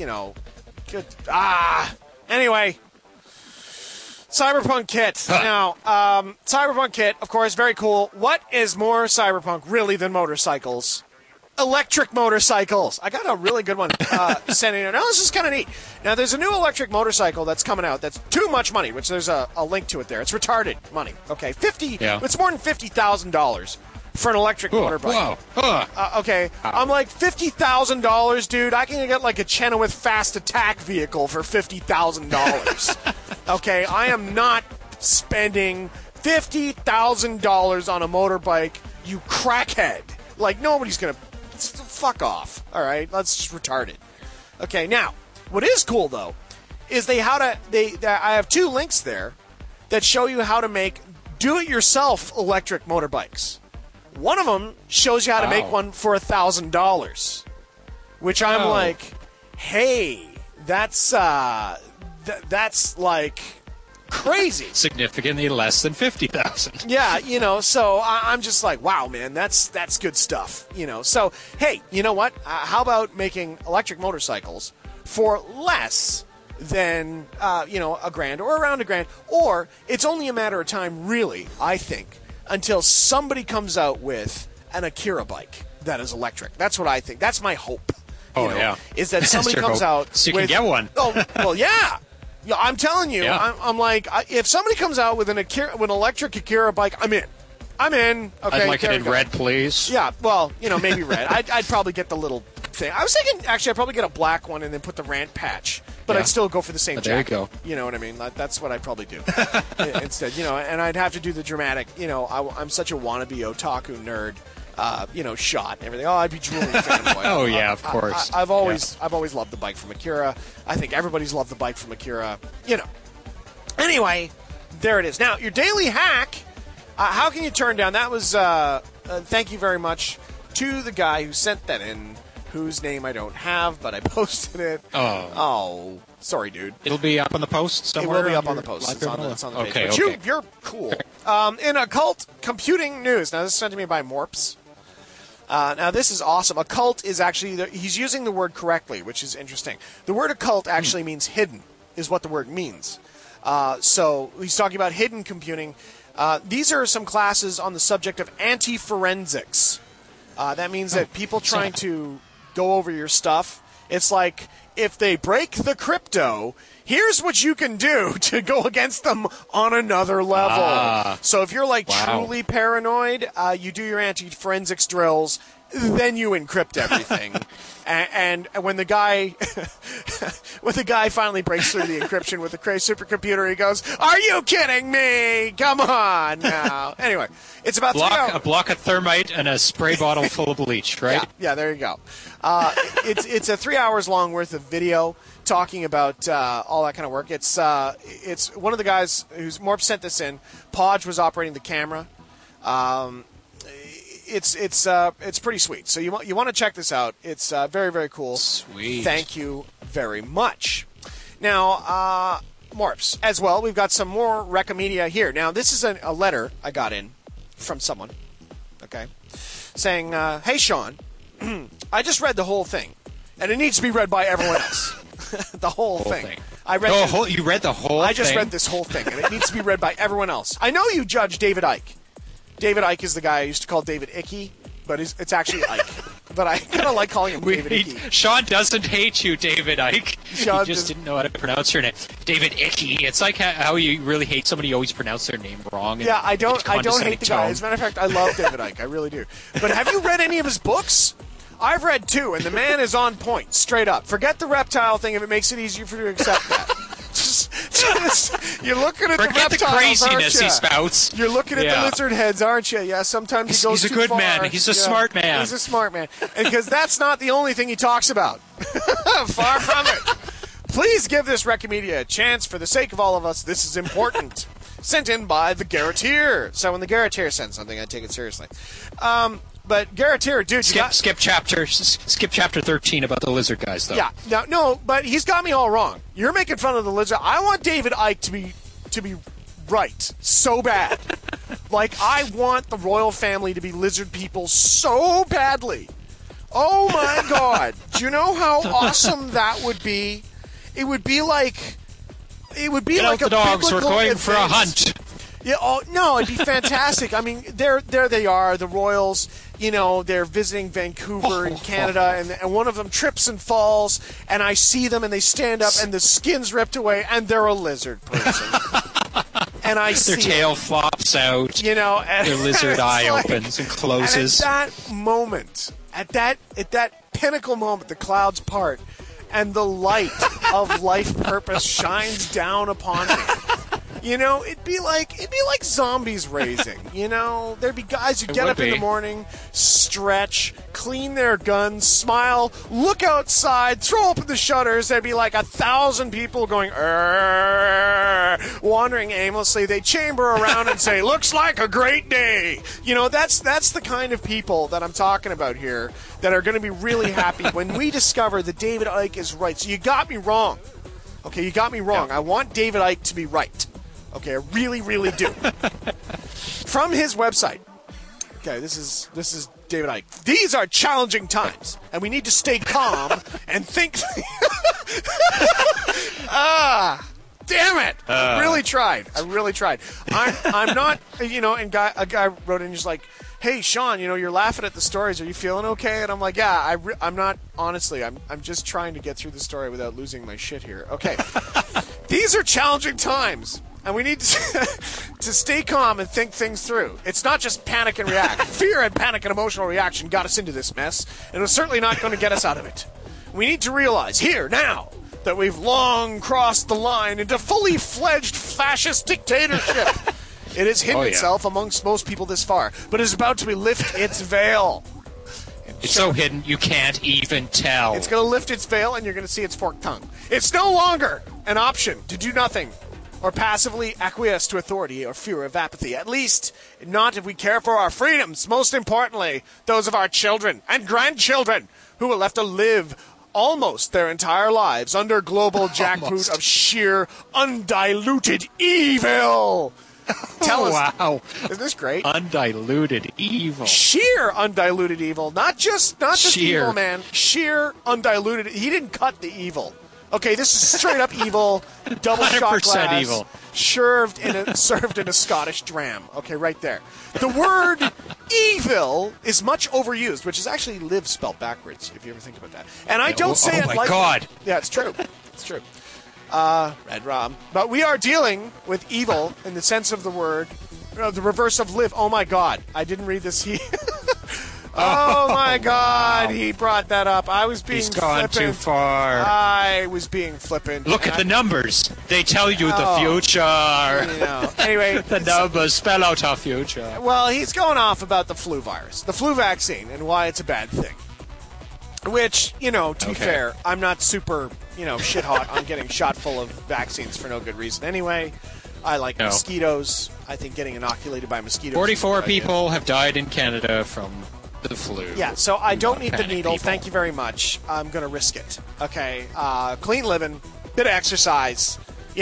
Anyway. Cyberpunk Kit. Now, Cyberpunk Kit, of course, very cool. What is more cyberpunk, really, than motorcycles? Electric motorcycles. I got a really good one sent in. Now, this is kind of neat. Now, there's a new electric motorcycle that's coming out that's too much money, which there's a link to it there. It's retarded money. Okay, It's more than $50,000 for an electric motorbike. Okay, I'm like, $50,000, dude. I can get like a Chenoweth Fast Attack vehicle for $50,000. Okay, I am not spending $50,000 on a motorbike, you crackhead. Like, nobody's going to... fuck off. All right, that's just retarded. Okay, now what is cool though is I have 2 links there that show you how to make do-it-yourself electric motorbikes. One of them shows you how to make one for $1,000, which I'm like, hey, that's like crazy. Significantly less than 50,000. Yeah, so I'm just like, wow, man, that's good stuff. So hey, you know what? How about making electric motorcycles for less than $1,000 or around $1,000, or it's only a matter of time, really, I think, until somebody comes out with an Akira bike that is electric. That's what I think. That's my hope. Is that somebody comes out so you with, can get one. Oh, well, yeah. Yeah, I'm telling you, I'm like, if somebody comes out with an electric Akira bike, I'm in. Okay, I'd like it in red, please. Yeah, well, maybe red. I'd probably get the little thing. I was thinking, actually, I'd probably get a black one and then put the rant patch. But I'd still go for the same jacket. There you go. You know what I mean? That's what I'd probably do instead. And I'd have to do the dramatic. I'm such a wannabe otaku nerd. Shot and everything. Oh, I'd be drooling fanboy. Of course. I've always loved the bike from Akira. I think everybody's loved the bike from Akira. Anyway, there it is. Now, your daily hack. How can you turn down? That was. Thank you very much to the guy who sent that in, whose name I don't have, but I posted it. Oh, sorry, dude. It'll be up on the post somewhere? It will be up on the post. It's on the page. But okay. You're cool. In occult computing news. Now, this is sent to me by Morps. Now, this is awesome. Occult is actually, he's using the word correctly, which is interesting. The word occult actually means hidden, is what the word means. So he's talking about hidden computing. These are some classes on the subject of anti-forensics. That means that people trying to go over your stuff, it's like, if they break the crypto, here's what you can do to go against them on another level. So if you're truly paranoid, you do your anti-forensics drills, then you encrypt everything. and when the guy finally breaks through the encryption with the crazy supercomputer, he goes, "Are you kidding me? Come on now." Anyway, it's about 3 hours. A block of thermite and a spray bottle full of bleach, right? Yeah, there you go. It's a 3 hours long worth of video talking about all that kind of work. It's one of the guys who's Morp sent this in. Podge was operating the camera. It's pretty sweet. So you want to check this out. It's very, very cool. Sweet. Thank you very much. Now, Morps, as well, we've got some more Recomedia here. Now, this is a letter I got in from someone, okay, saying, "Hey, Sean, I just read the whole thing, and it needs to be read by everyone else." The whole thing. I read. You read the whole thing? I just read this whole thing, and it needs to be read by everyone else. I know you judge David Icke. David Icke is the guy I used to call David Icky, but it's actually Ike. But I kind of like calling him David Icky. Sean doesn't hate you, David Icke. He just didn't know how to pronounce your name. David Icky. It's like how you really hate somebody who always pronounce their name wrong. Yeah, I don't hate the guy. As a matter of fact, I love David Icke. I really do. But have you read any of his books? I've read 2, and the man is on point, straight up. Forget the reptile thing if it makes it easier for you to accept that. You're looking at Forget the reptiles, the craziness he spouts. You're looking at the lizard heads, aren't you? Yeah, sometimes he goes too far. He's a good man. He's a smart man. He's a smart man. And because that's not the only thing he talks about. Far from it. Please give this Recomedia a chance for the sake of all of us. This is important. Sent in by the Garreteer. So when the Garreteer sends something, I take it seriously. But Garreteer, dude, skip chapter 13 about the lizard guys, though. Yeah, no, but he's got me all wrong. You're making fun of the lizard. I want David Icke to be right so bad. Like, I want the royal family to be lizard people so badly. Oh my God! Do you know how awesome that would be? It would be like the dogs. We're going for a hunt. Yeah. Oh no, it'd be fantastic. I mean, there they are, the royals. They're visiting Vancouver in Canada, and one of them trips and falls, and I see them, and they stand up, and the skin's ripped away, and they're a lizard person. And I see their tail flops out. And their lizard eye opens and closes. And at that moment, at that pinnacle moment, the clouds part, and the light of life purpose shines down upon me. You know, it'd be like zombies raising. You know, there'd be guys who get up in the morning, stretch, clean their guns, smile, look outside, throw open the shutters. There'd be like 1,000 people going, wandering aimlessly. They chamber around and say, "Looks like a great day." You know, that's the kind of people that I'm talking about here that are going to be really happy when we discover that David Icke is right. So you got me wrong. Okay, you got me wrong. I want David Icke to be right. Okay, I really, really do. From his website. Okay, this is David Icke. These are challenging times, and we need to stay calm and think. Damn it! I really tried. I'm not, you know. And a guy wrote in, he's like, "Hey, Sean, you know, you're laughing at the stories. Are you feeling okay?" And I'm like, "Yeah, I'm not. Honestly, I'm just trying to get through the story without losing my shit here." Okay, these are challenging times, and we need to stay calm and think things through. It's not just panic and react. Fear and panic and emotional reaction got us into this mess, and it's certainly not going to get us out of it. We need to realize here now that we've long crossed the line into fully fledged fascist dictatorship. It has hidden itself amongst most people this far, but is about to lift its veil. It's so hidden you can't even tell. It's going to lift its veil, and you're going to see its forked tongue. It's no longer an option to do nothing or passively acquiesce to authority or fear of apathy. At least, not if we care for our freedoms. Most importantly, those of our children and grandchildren who will have to live almost their entire lives under global jackfruit of sheer, undiluted evil. Tell us. Wow. Isn't this great? Undiluted evil. Sheer undiluted evil. Not just Sheer. evil, man. Sheer undiluted. He didn't cut the evil. Okay, this is straight up evil. Double shot 100% glass. evil. Served in a Scottish dram. Okay, right there. The word evil is much overused, which is actually live spelled backwards, if you ever think about that. And I don't say it like... Oh, my God. Yeah, it's true. It's true. Red rum. But we are dealing with evil in the sense of the word, the reverse of live. Oh, my God. I didn't read this. Oh, my God. Wow. He brought that up. I was being flippant. He's gone too far. I was being flippant. Look at the numbers. They tell you the future. You know. Anyway. The numbers spell out our future. Well, he's going off about the flu virus, the flu vaccine, and why it's a bad thing. Which, you know, to be fair, I'm not super, shit hot on getting shot full of vaccines for no good reason anyway. I like mosquitoes. I think getting inoculated by mosquitoes. 44 people have died in Canada from the flu. Yeah, so I don't need the needle. People. Thank you very much. I'm going to risk it. Okay, clean living, bit of exercise.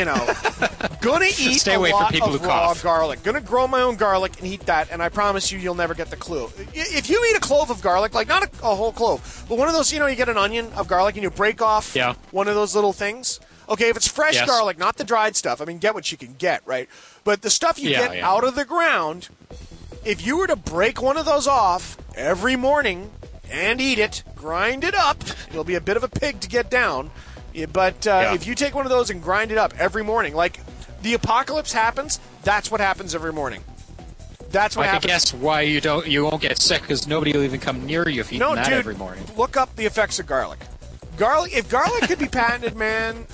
Gonna eat Stay away a lot from people of who raw cough. garlic. Gonna grow my own garlic and eat that, and I promise you'll never get the clue. If you eat a clove of garlic, like not a whole clove, but one of those, you get an onion of garlic and you break off one of those little things. Okay, if it's fresh garlic, not the dried stuff, I mean, get what you can get, right? But the stuff you get out of the ground, if you were to break one of those off every morning and eat it, grind it up, it'll be a bit of a pig to get down. Yeah, but if you take one of those and grind it up every morning, like the apocalypse happens, that's what happens every morning. That's what happens. I can guess why you won't get sick, because nobody will even come near you if you eat that every morning. Look up the effects of garlic. If garlic could be patented, man,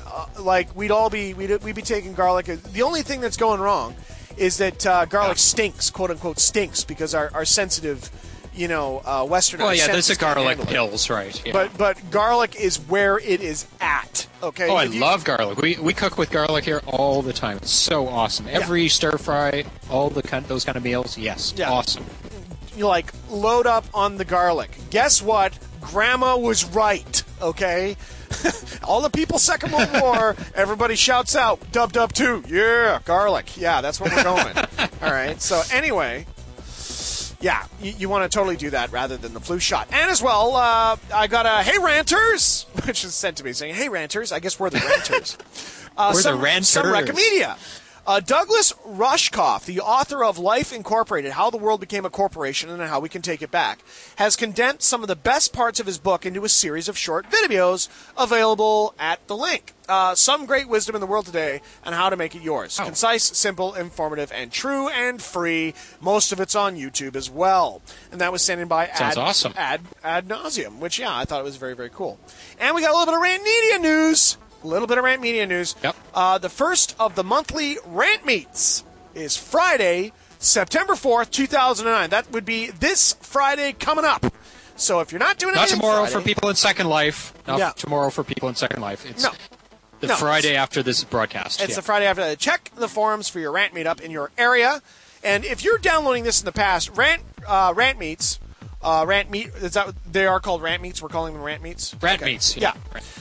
we'd be taking garlic. The only thing that's going wrong is that garlic stinks, quote unquote stinks, because our sensitive. Western. Well, there's the garlic pills, right? Yeah. But garlic is where it is at. Okay. Oh, I love garlic. We cook with garlic here all the time. It's so awesome. Every stir fry, all those kind of meals. Yes, awesome. You load up on the garlic. Guess what? Grandma was right. Okay. All the people Second World War, everybody shouts out, dub 2. Yeah, garlic. Yeah, that's where we're going. All right. So anyway. Yeah, you want to totally do that rather than the flu shot. And as well, I got a Hey Ranters, which is sent to me saying, Hey Ranters, I guess we're the Ranters. We're the Ranters. Some Recomedia. Douglas Rushkoff, the author of Life Incorporated, How the World Became a Corporation and How We Can Take It Back, has condensed some of the best parts of his book into a series of short videos available at the link. Some great wisdom in the world today and how to make it yours. Concise, simple, informative, and true and free. Most of it's on YouTube as well. And that was sent in by awesome. Ad Nauseum, which, I thought it was very, very cool. And we got a little bit of Randidia news. A little bit of Rant Media news. Yep. The first of the monthly Rant Meets is Friday, September 4th, 2009. That would be this Friday coming up. So if you're not doing it Not tomorrow Friday, for people in Second Life. Not tomorrow for people in Second Life. It's the Friday after this broadcast. It's the Friday after that. Check the forums for your Rant Meetup in your area. And if you're downloading this in the past, Rant Meets, they are called Rant Meets. We're calling them Rant Meets. Rant Meets. Yeah.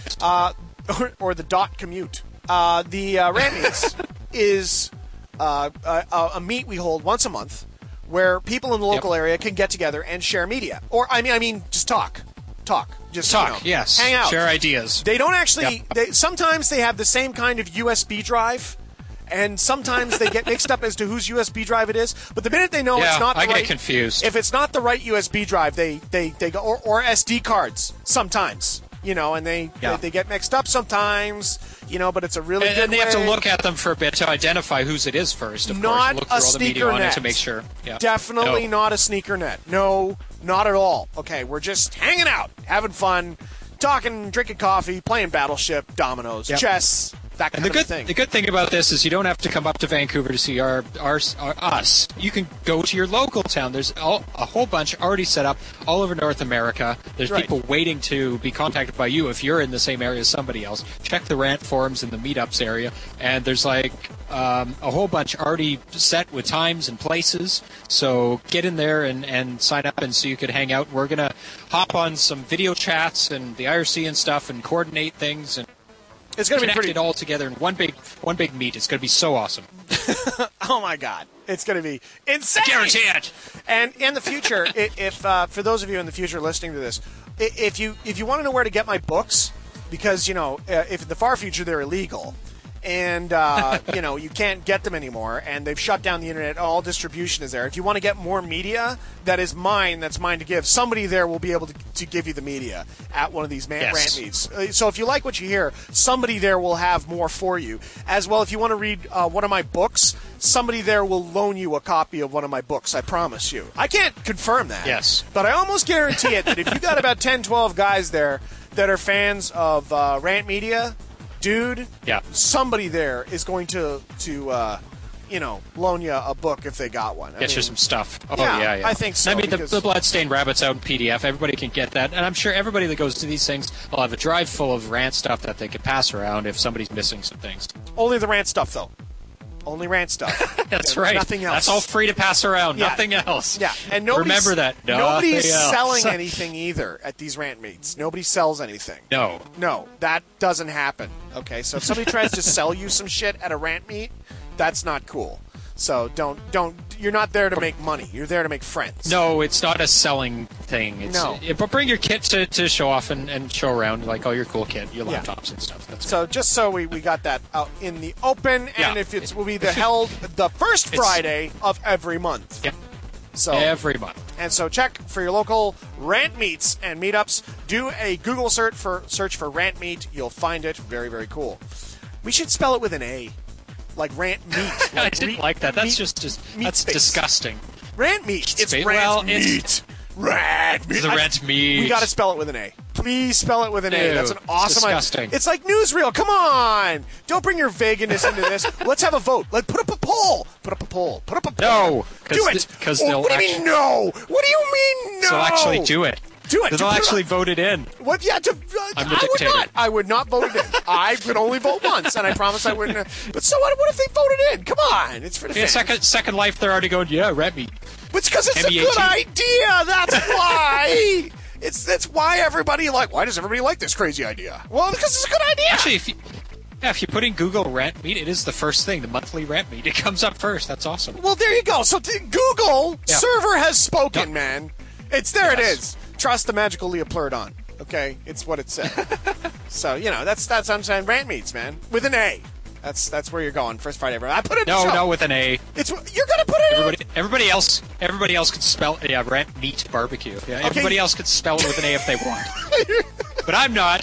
Or the dot commute. The Rant Meets is a meet we hold once a month where people in the local area can get together and share media. Or, I mean, just talk. Just talk, yes. Hang out. Share ideas. They don't actually... Sometimes they have the same kind of USB drive, and sometimes they get mixed up as to whose USB drive it is. But the minute they know it's not the right... I get confused. If it's not the right USB drive, they go... Or SD cards, sometimes. And they get mixed up sometimes, but it's a really good And they have to way. look at them for a bit to identify whose it is first, of Not course. Look a through all the media sneaker on it net. to make sure. Yeah. Definitely not a sneaker net. No, not at all. Okay, we're just hanging out, having fun, talking, drinking coffee, playing Battleship, dominoes, chess, that kind of thing. The good thing about this is you don't have to come up to Vancouver to see us. You can go to your local town. There's a whole bunch already set up all over North America. There's people waiting to be contacted by you if you're in the same area as somebody else. Check the rant forums in the meetups area, and there's a whole bunch already set with times and places. So get in there and sign up, and so you could hang out. We're gonna hop on some video chats and the IRC and stuff, and coordinate things and. It's going to be pretty... it all together in one big meet. It's going to be so awesome. Oh, my God. It's going to be insane. Guarantee it. And in the future, if for those of you in the future listening to this, if you want to know where to get my books, because, if in the far future they're illegal, and, you can't get them anymore, and they've shut down the internet, all distribution is there. If you want to get more media that's mine to give, somebody there will be able to give you the media at one of these rant meets. So if you like what you hear, somebody there will have more for you. As well, if you want to read one of my books, somebody there will loan you a copy of one of my books, I promise you. I can't confirm that. Yes. But I almost guarantee it that if you got about 10, 12 guys there that are fans of Rant Media... Dude, somebody there is going to loan you a book if they got one. Get you some stuff. Oh, yeah. I think so. I mean, the Bloodstained Rabbit's out in PDF. Everybody can get that. And I'm sure everybody that goes to these things will have a drive full of rant stuff that they can pass around if somebody's missing some things. Only the rant stuff, though. Only rant stuff. That's right. Nothing else. That's all free to pass around. Nothing else. Yeah, and remember that. Nobody is selling anything either at these rant meets. Nobody sells anything. No, that doesn't happen. Okay, so if somebody tries to sell you some shit at a rant meet, that's not cool. So don't. You're not there to make money. You're there to make friends. No, it's not a selling thing. But bring your kit to show off and show around, like all your cool kit, your laptops and stuff. That's just so we got that out in the open, and if it will be held the first Friday of every month. Yep. So every month. And so check for your local rant meets and meetups. Do a Google search for rant meet. You'll find it. Very, very cool. We should spell it with an A. Like rant meet. I didn't like that. That's that's disgusting. Rant meet. It's rant meet. Rant meet. It's the rant meet. We got to spell it with an A. Please spell it with an A. That's an awesome idea. It's like newsreel. Come on. Don't bring your vagueness into this. Let's have a vote. Let's put up a poll. Put up a poll. No. Do it. What do you mean no? What do you mean no? They'll actually do it. Do it. They'll actually vote it in. What? Yeah. I'm the dictator. I would not vote it in. I could only vote once, and I promise I wouldn't. But so what? What if they voted in? Come on. It's for the fans. Second Life, they're already going, rant meet. It's because it's a good idea. That's why. That's why everybody why does everybody like this crazy idea? Well, because it's a good idea. Actually, if you put in Google rant meet, it is the first thing, the monthly rant meet. It comes up first. That's awesome. Well, there you go. So Google server has spoken, man. It's there. It is. Trust the magical Leopleurodon. Okay, it's what it said. So that's I'm saying rant meets, man, with an A. That's where you're going. First Friday ever. I put it. No, with an A. You're gonna put it. Everybody else could spell rant meat barbecue. Yeah, okay. Everybody else could spell it with an A if they want. But I'm not.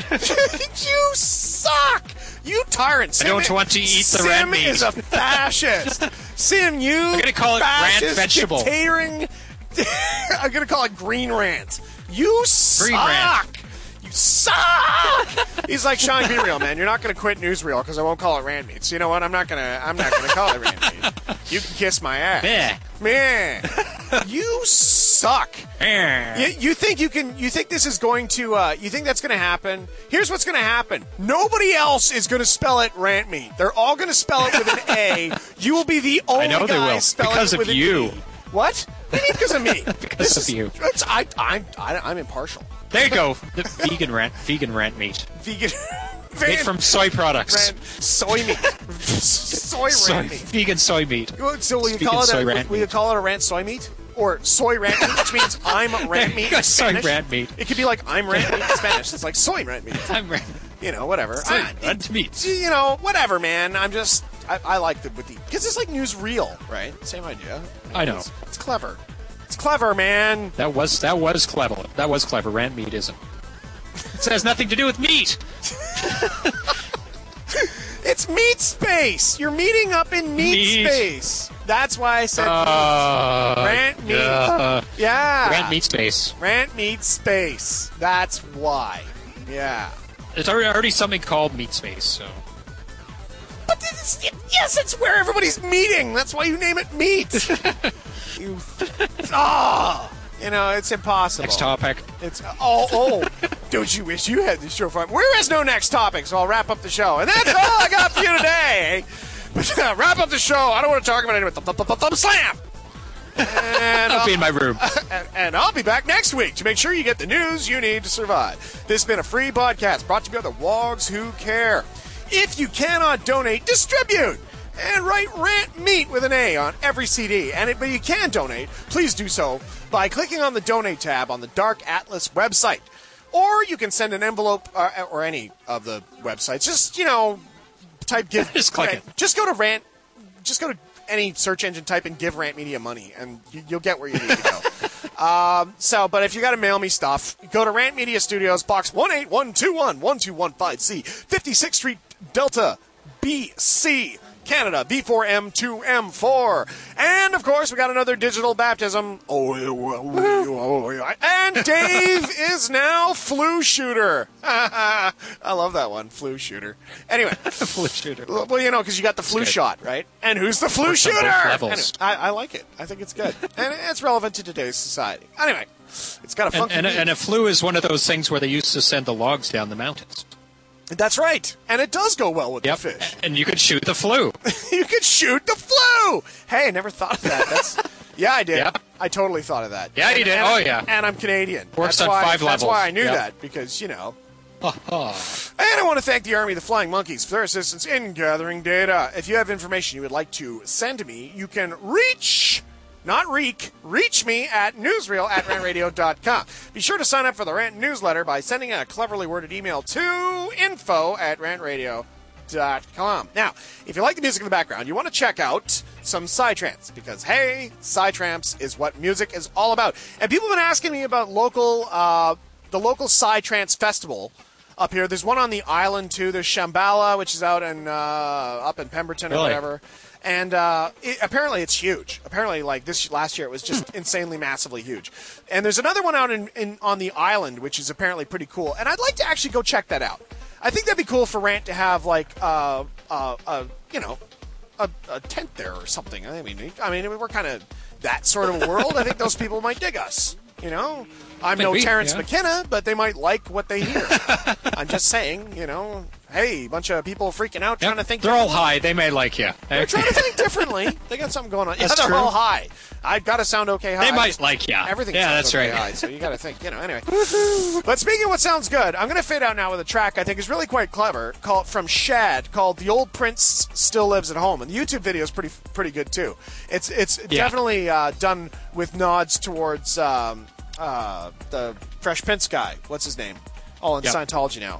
You suck. You tyrant. I don't want to eat the rant meat. Sim is a fascist. Sim, I'm gonna call it rant vegetable. Dictatoring. I'm gonna call it green rant. You suck. Green rant. You suck! He's like, Sean, be real, man. You're not going to quit Newsreel because I won't call it Rant Meat. So you know what? I'm not gonna call it Rant Meat. You can kiss my ass. Man, you suck. You think this is going to, you think that's going to happen? Here's what's going to happen. Nobody else is going to spell it Rant Meat. They're all going to spell it with an A. You will be the only guy spelling it with an E. What? What do you mean because of me? Because of you. I'm impartial. There you go. The vegan rant meat. Vegan. Made from soy products. Soy meat. Soy rant meat. Vegan soy meat. So will you call it a rant soy meat? Or soy rant meat, which means I'm rant meat in Spanish. Soy rant meat. It could be like I'm rant meat in Spanish. It's like soy rant meat. I'm rant. You know, whatever. Rant meat. You know, whatever, man. I like the because it's like newsreel, right? Same idea. I know. It's clever. It's clever, man. That was clever. That was clever. Rant meat isn't. It has nothing to do with meat. It's meat space. You're meeting up in meat space. That's why I said rant meat. Yeah. Rant meat space. Rant meat space. That's why. Yeah. There's already something called meat space, so. But yes, it's where everybody's meeting. That's why you name it meat. You know, it's impossible. Next topic. It's don't you wish you had this show fun? There is no next topic, so I'll wrap up the show. And that's all I got for you today. But wrap up the show. I don't want to talk about it anymore. Thumb slam. And I'll be in my room. And I'll be back next week to make sure you get the news you need to survive. This has been a free podcast brought to you by the Wogs Who Care. If you cannot donate, distribute. And write Rant Meat with an A on every CD. But you can donate. Please do so by clicking on the Donate tab on the Dark Atlas website. Or you can send an envelope or any of the websites. Just, type give. Just click it. Just go to any search engine, type in Give Rant Media Money, and you'll get where you need to go. But if you got to mail me stuff, go to Rant Media Studios, Box 18121, 12115C, 56th Street, Delta, BC. Canada, B4M2M4. And, of course, we got another digital baptism. And Dave is now flu shooter. I love that one, flu shooter. Anyway. Flu shooter. Well, because you got the flu shot, right? And who's the flu shooter? Anyway, I like it. I think it's good. And it's relevant to today's society. Anyway, it's got a funky and a flu is one of those things where they used to send the logs down the mountains. That's right. And it does go well with the fish. And you could shoot the flu. You could shoot the flu! Hey, I never thought of that. Yeah, I did. Yep. I totally thought of that. Yeah, you did. And I'm Canadian. Works on 5 levels. That's why I knew that, because, And I want to thank the Army of the Flying Monkeys for their assistance in gathering data. If you have information you would like to send to me, you can reach me at newsreel@rantradio.com. Be sure to sign up for the Rant newsletter by sending a cleverly worded email to info@rantradio.com. Now, if you like the music in the background, you want to check out some Psytrance, because, hey, Psytrance is what music is all about. And people have been asking me about the local Psytrance festival up here. There's one on the island, too. There's Shambhala, which is out up in Pemberton or whatever. And apparently it's huge. Apparently, like this last year, it was just insanely, massively huge. And there's another one out on the island, which is apparently pretty cool. And I'd like to actually go check that out. I think that'd be cool for Rant to have like a tent there or something. I mean, we're kind of that sort of a world. I think those people might dig us. I'm no Terrence McKenna, but they might like what they hear. I'm just saying, hey, a bunch of people freaking out trying to think. They're all high. They may like you. They're trying to think differently. They got something going on. That's they're true. all high. I've got to sound okay high. They might like you. Everything that's sounds okay right. high, so you got to think, anyway. But speaking of what sounds good, I'm going to fade out now with a track I think is really quite clever, from Shad, called "The Old Prince Still Lives at Home," and the YouTube video is pretty good too. It's definitely done with nods towards the Fresh Prince guy. What's his name? In Scientology now.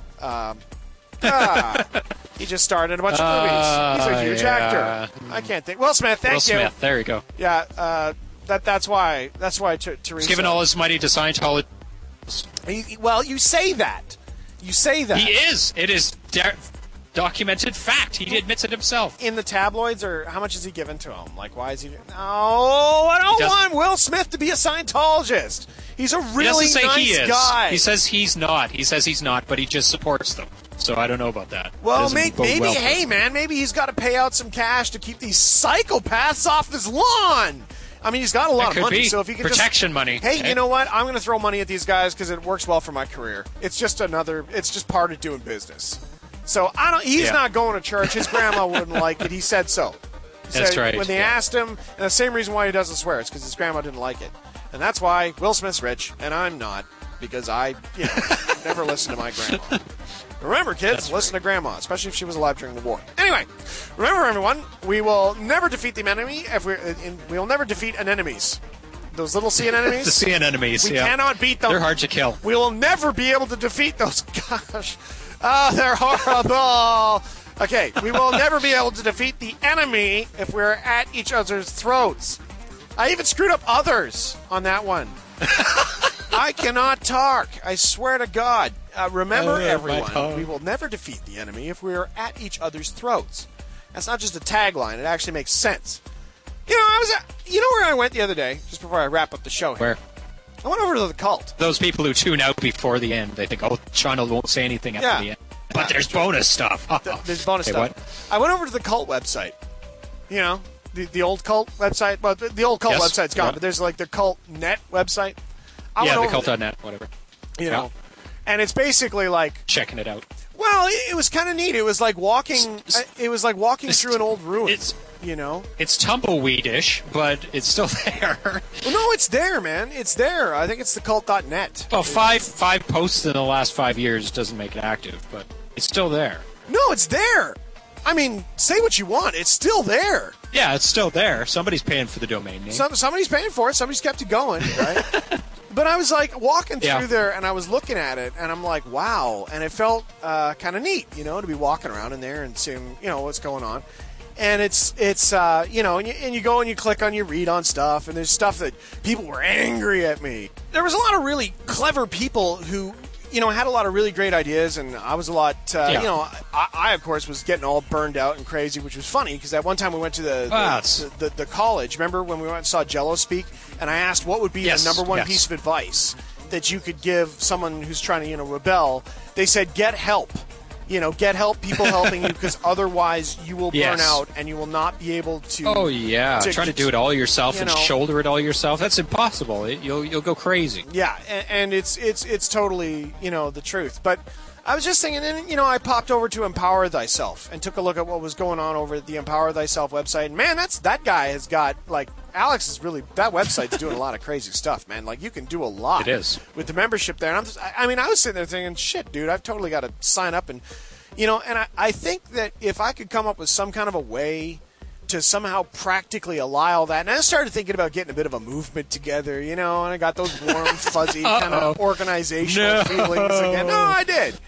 He just starred in a bunch of movies. He's a huge actor. I can't think. Will Smith, thank you. Will Smith, there you go. Yeah, that's why Teresa. He's given all his money to Scientology. Well, you say that. He is. It is documented fact. He admits it himself. In the tabloids, or how much is he given to him? Like, why is he... No, I don't want Will Smith to be a Scientologist. He's a He really doesn't say nice he is. guy. He says he's not. He says he's not, but he just supports them. So I don't know about that. Well, Doesn't maybe, bode well for hey, him. man, maybe he's got to pay out some cash to keep these psychopaths off his lawn. I mean, he's got a lot of Could money, be. so if he could Protection money. Hey, you know what? I'm going to throw money at these guys because it works well for my career. It's just part of doing business. So he's not going to church. His grandma wouldn't like it. He said so. That's right. When they asked him, and the same reason why he doesn't swear is because his grandma didn't like it. And that's why Will Smith's rich, and I'm not, because I never listened to my grandma. Remember, kids, listen to grandma, especially if she was alive during the war. Anyway, remember, everyone, we will never defeat the enemy we will never defeat anemones. Those little sea anemones? The sea anemones, We cannot beat them. They're hard to kill. We will never be able to defeat those. Gosh. Oh, they're horrible. Okay, we will never be able to defeat the enemy if we're at each other's throats. I even screwed up others on that one. I cannot talk. I swear to God. Remember, everyone, we will never defeat the enemy if we are at each other's throats. That's not just a tagline. It actually makes sense. You know, where I went the other day, just before I wrap up the show here? Where? I went over to the Cult. Those people who tune out before the end, they think, Sean won't say anything after the end. But there's bonus stuff. There's bonus stuff. What? I went over to the Cult website. You know, the old Cult website. Well, the old Cult website's gone, but there's like the Cult.net website. The Cult.net, whatever. You know, and it's basically like checking it out. Well, it was kind of neat. It was like walking. It was like walking through an old ruin. You know, it's tumbleweedish, but it's still there. Well, no, it's there, man. It's there. I think it's the Cult.net. Well, five posts in the last 5 years doesn't make it active, but it's still there. No, it's there. I mean, say what you want. It's still there. Yeah, it's still there. Somebody's paying for the domain name. Somebody's paying for it. Somebody's kept it going, right? But I was like walking through there, and I was looking at it, and I'm like, wow. And it felt kind of neat, you know, to be walking around in there and seeing, you know, what's going on. And it's you know, and you go and you click on, you read on stuff, and there's stuff that people were angry at me. There was a lot of really clever people who, you know, had a lot of really great ideas, and I was a lot, you know, I of course was getting all burned out and crazy, which was funny because at one time we went to the college. Remember when we went and saw Jello speak, and I asked what would be the number one piece of advice that you could give someone who's trying to, you know, rebel. They said, get help. You know, get help, people helping you, because otherwise you will burn out and you will not be able to. Oh yeah, trying to do it all yourself and shoulder it all yourself. That's impossible. You'll go crazy. Yeah, and it's totally, you know, the truth. But I was just thinking, and you know, I popped over to Empower Thyself and took a look at what was going on over at the Empower Thyself website. And man, that guy has got, like, Alex is really, that website's doing a lot of crazy stuff, man. Like, you can do a lot. It is. With the membership there. And I was sitting there thinking, shit, dude, I've totally got to sign up. And, you know, and I think that if I could come up with some kind of a way to somehow practically allow all that, and I started thinking about getting a bit of a movement together, you know, and I got those warm, fuzzy kind of organizational feelings again. No, I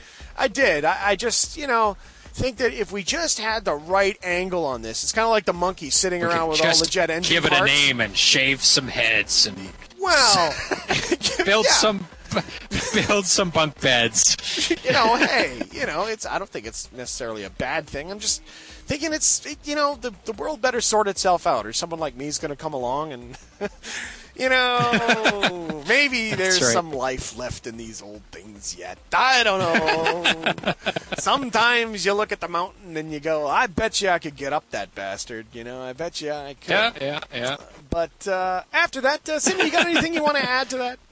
did. I just, you know, think that if we just had the right angle on this, it's kind of like the monkey sitting around with all the jet engine parts. Give it a name and shave some heads and build some bunk beds. You know, hey, you know, I don't think it's necessarily a bad thing. I'm just thinking you know, the world better sort itself out, or someone like me is going to come along and, you know, maybe there's some life left in these old things yet. I don't know. Sometimes you look at the mountain and you go, I bet you I could get up that bastard. You know, I bet you I could. Yeah. But after that, Cindy, you got anything you want to add to that?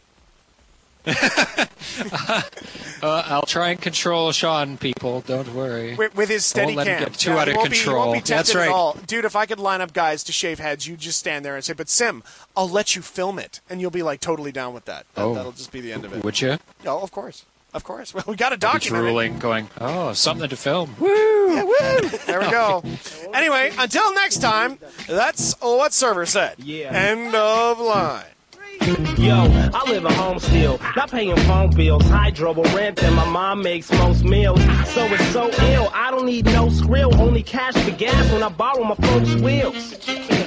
I'll try and control Sean, people. Don't worry. With his steady won't let cam. him get too out of control. He won't be tempted That's right. at all. Dude, if I could line up guys to shave heads, you just stand there and say, but Sim, I'll let you film it. And you'll be like totally down with that. That'll just be the end of it. Would you? Oh, of course. Of course. Well, we got to document drooling, going, something to film. Woo! Yeah, woo! There we go. Anyway, until next time, that's what Server said. Yeah. End of line. Yo, I live at home still, not paying phone bills, hydro rent, and my mom makes most meals. So it's so ill, I don't need no skrill, only cash for gas when I borrow my folks' wheels.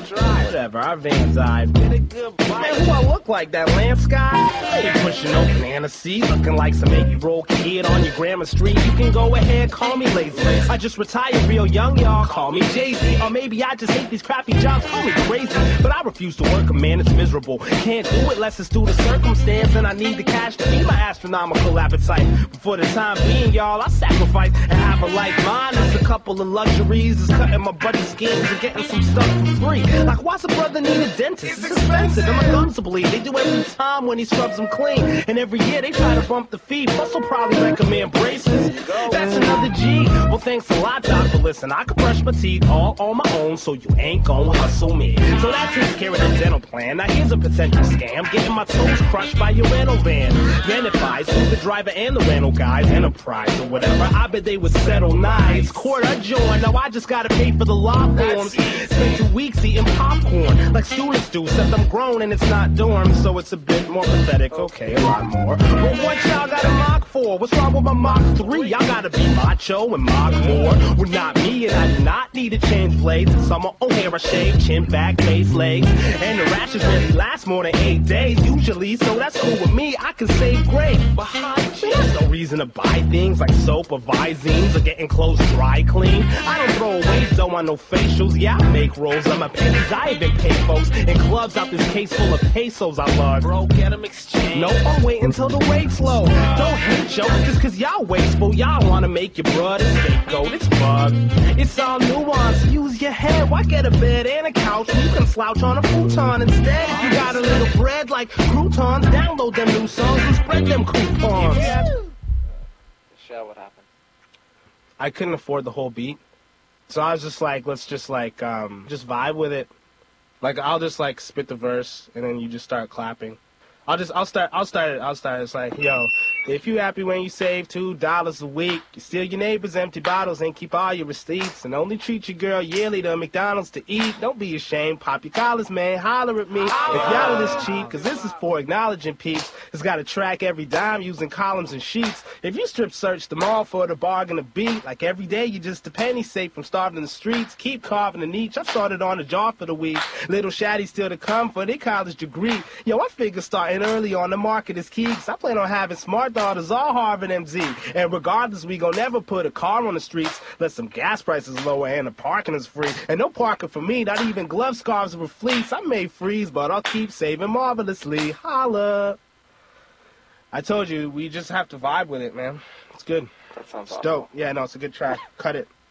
Whatever, our van's I've get a good bite. Man, who I look like, that Lance guy? I ain't pushing no banana seed, looking like some 8-year-old kid on your grandma street. You can go ahead, call me lazy. I just retired real young, y'all. Call me Jay-Z, or maybe I just hate these crappy jobs. Call me crazy, but I refuse to work. A man it's miserable. Can't do it unless it's due to circumstance, and I need the cash to feed my astronomical appetite. But for the time being, y'all, I sacrifice and have a life. Mine is a couple of luxuries, is cutting my buddy's skins and getting some stuff for free. Like, why's a brother need a dentist? It's expensive, and my gums will bleed. They do every time when he scrubs them clean, and every year they try to bump the fee. Plus, will probably recommend braces. That's another G. Well, thanks a lot, doctor. Listen, I can brush my teeth all on my own, so you ain't gonna hustle me. So that takes care of the dental plan. Now here's a potential scam: getting my toes crushed by your rental van. Then if I sue the driver and the rental guys, Enterprise or whatever, I bet they would settle nice. Court adjourned. Now I just gotta pay for the law forms. Spent 2 weeks eating popcorn like students do, except I'm grown and it's not dorm, so it's a bit more pathetic. Okay, a lot more. But what y'all got a mock for? What's wrong with my Mach 3? Y'all gotta be macho and mock more. Well, not me, and I do not need to change blades. In summer, oh, hair I shave, chin, back, face, legs. And the rashes really last more than 8 days usually, so that's cool with me. I can save great. But hygiene, there's no reason to buy things like soap or Visines or getting clothes dry clean. I don't throw away dough on no facials. Yeah, I make rolls on my pennies. I have been paid folks in clubs out this case full of pesos I love. Bro, get them exchanged. No, I'm waiting until the rate's low. Don't hate yo, just cause y'all wasteful. Y'all wanna make your brother scapegoat. It's bug. It's all nuance. Use your head. Why get a bed and a couch when you can slouch on a futon instead? If you got a little bread like croutons, download them new songs and spread them coupons. Show what happened. I couldn't afford the whole beat, so I was just like, let's just like just vibe with it. Like, I'll just like spit the verse and then you just start clapping. I'll start it. It's like, yo, if you happy when you save $2 a week, you steal your neighbor's empty bottles and keep all your receipts, and only treat your girl yearly to McDonald's to eat. Don't be ashamed, pop your collars, man, holler at me. If y'all are this cheap, cause this is for acknowledging peeps. It's gotta track every dime using columns and sheets. If you strip search them all for the bargain of beat, like every day you just a penny safe from starving the streets. Keep carving the niche. I started on a jar for the week. Little shaddies still to come for their college degree. Yo, I figure starting early on the market is key, cause I plan on having smart daughters all Harvard MZ. And regardless, we gon' never put a car on the streets, let some gas prices lower and the parking is free. And no parking for me, not even glove scarves with fleece. I may freeze, but I'll keep saving marvelously. Holla. I told you, we just have to vibe with it, man. It's good. That sounds It's awesome. dope. Yeah, no, it's a good track. Cut it.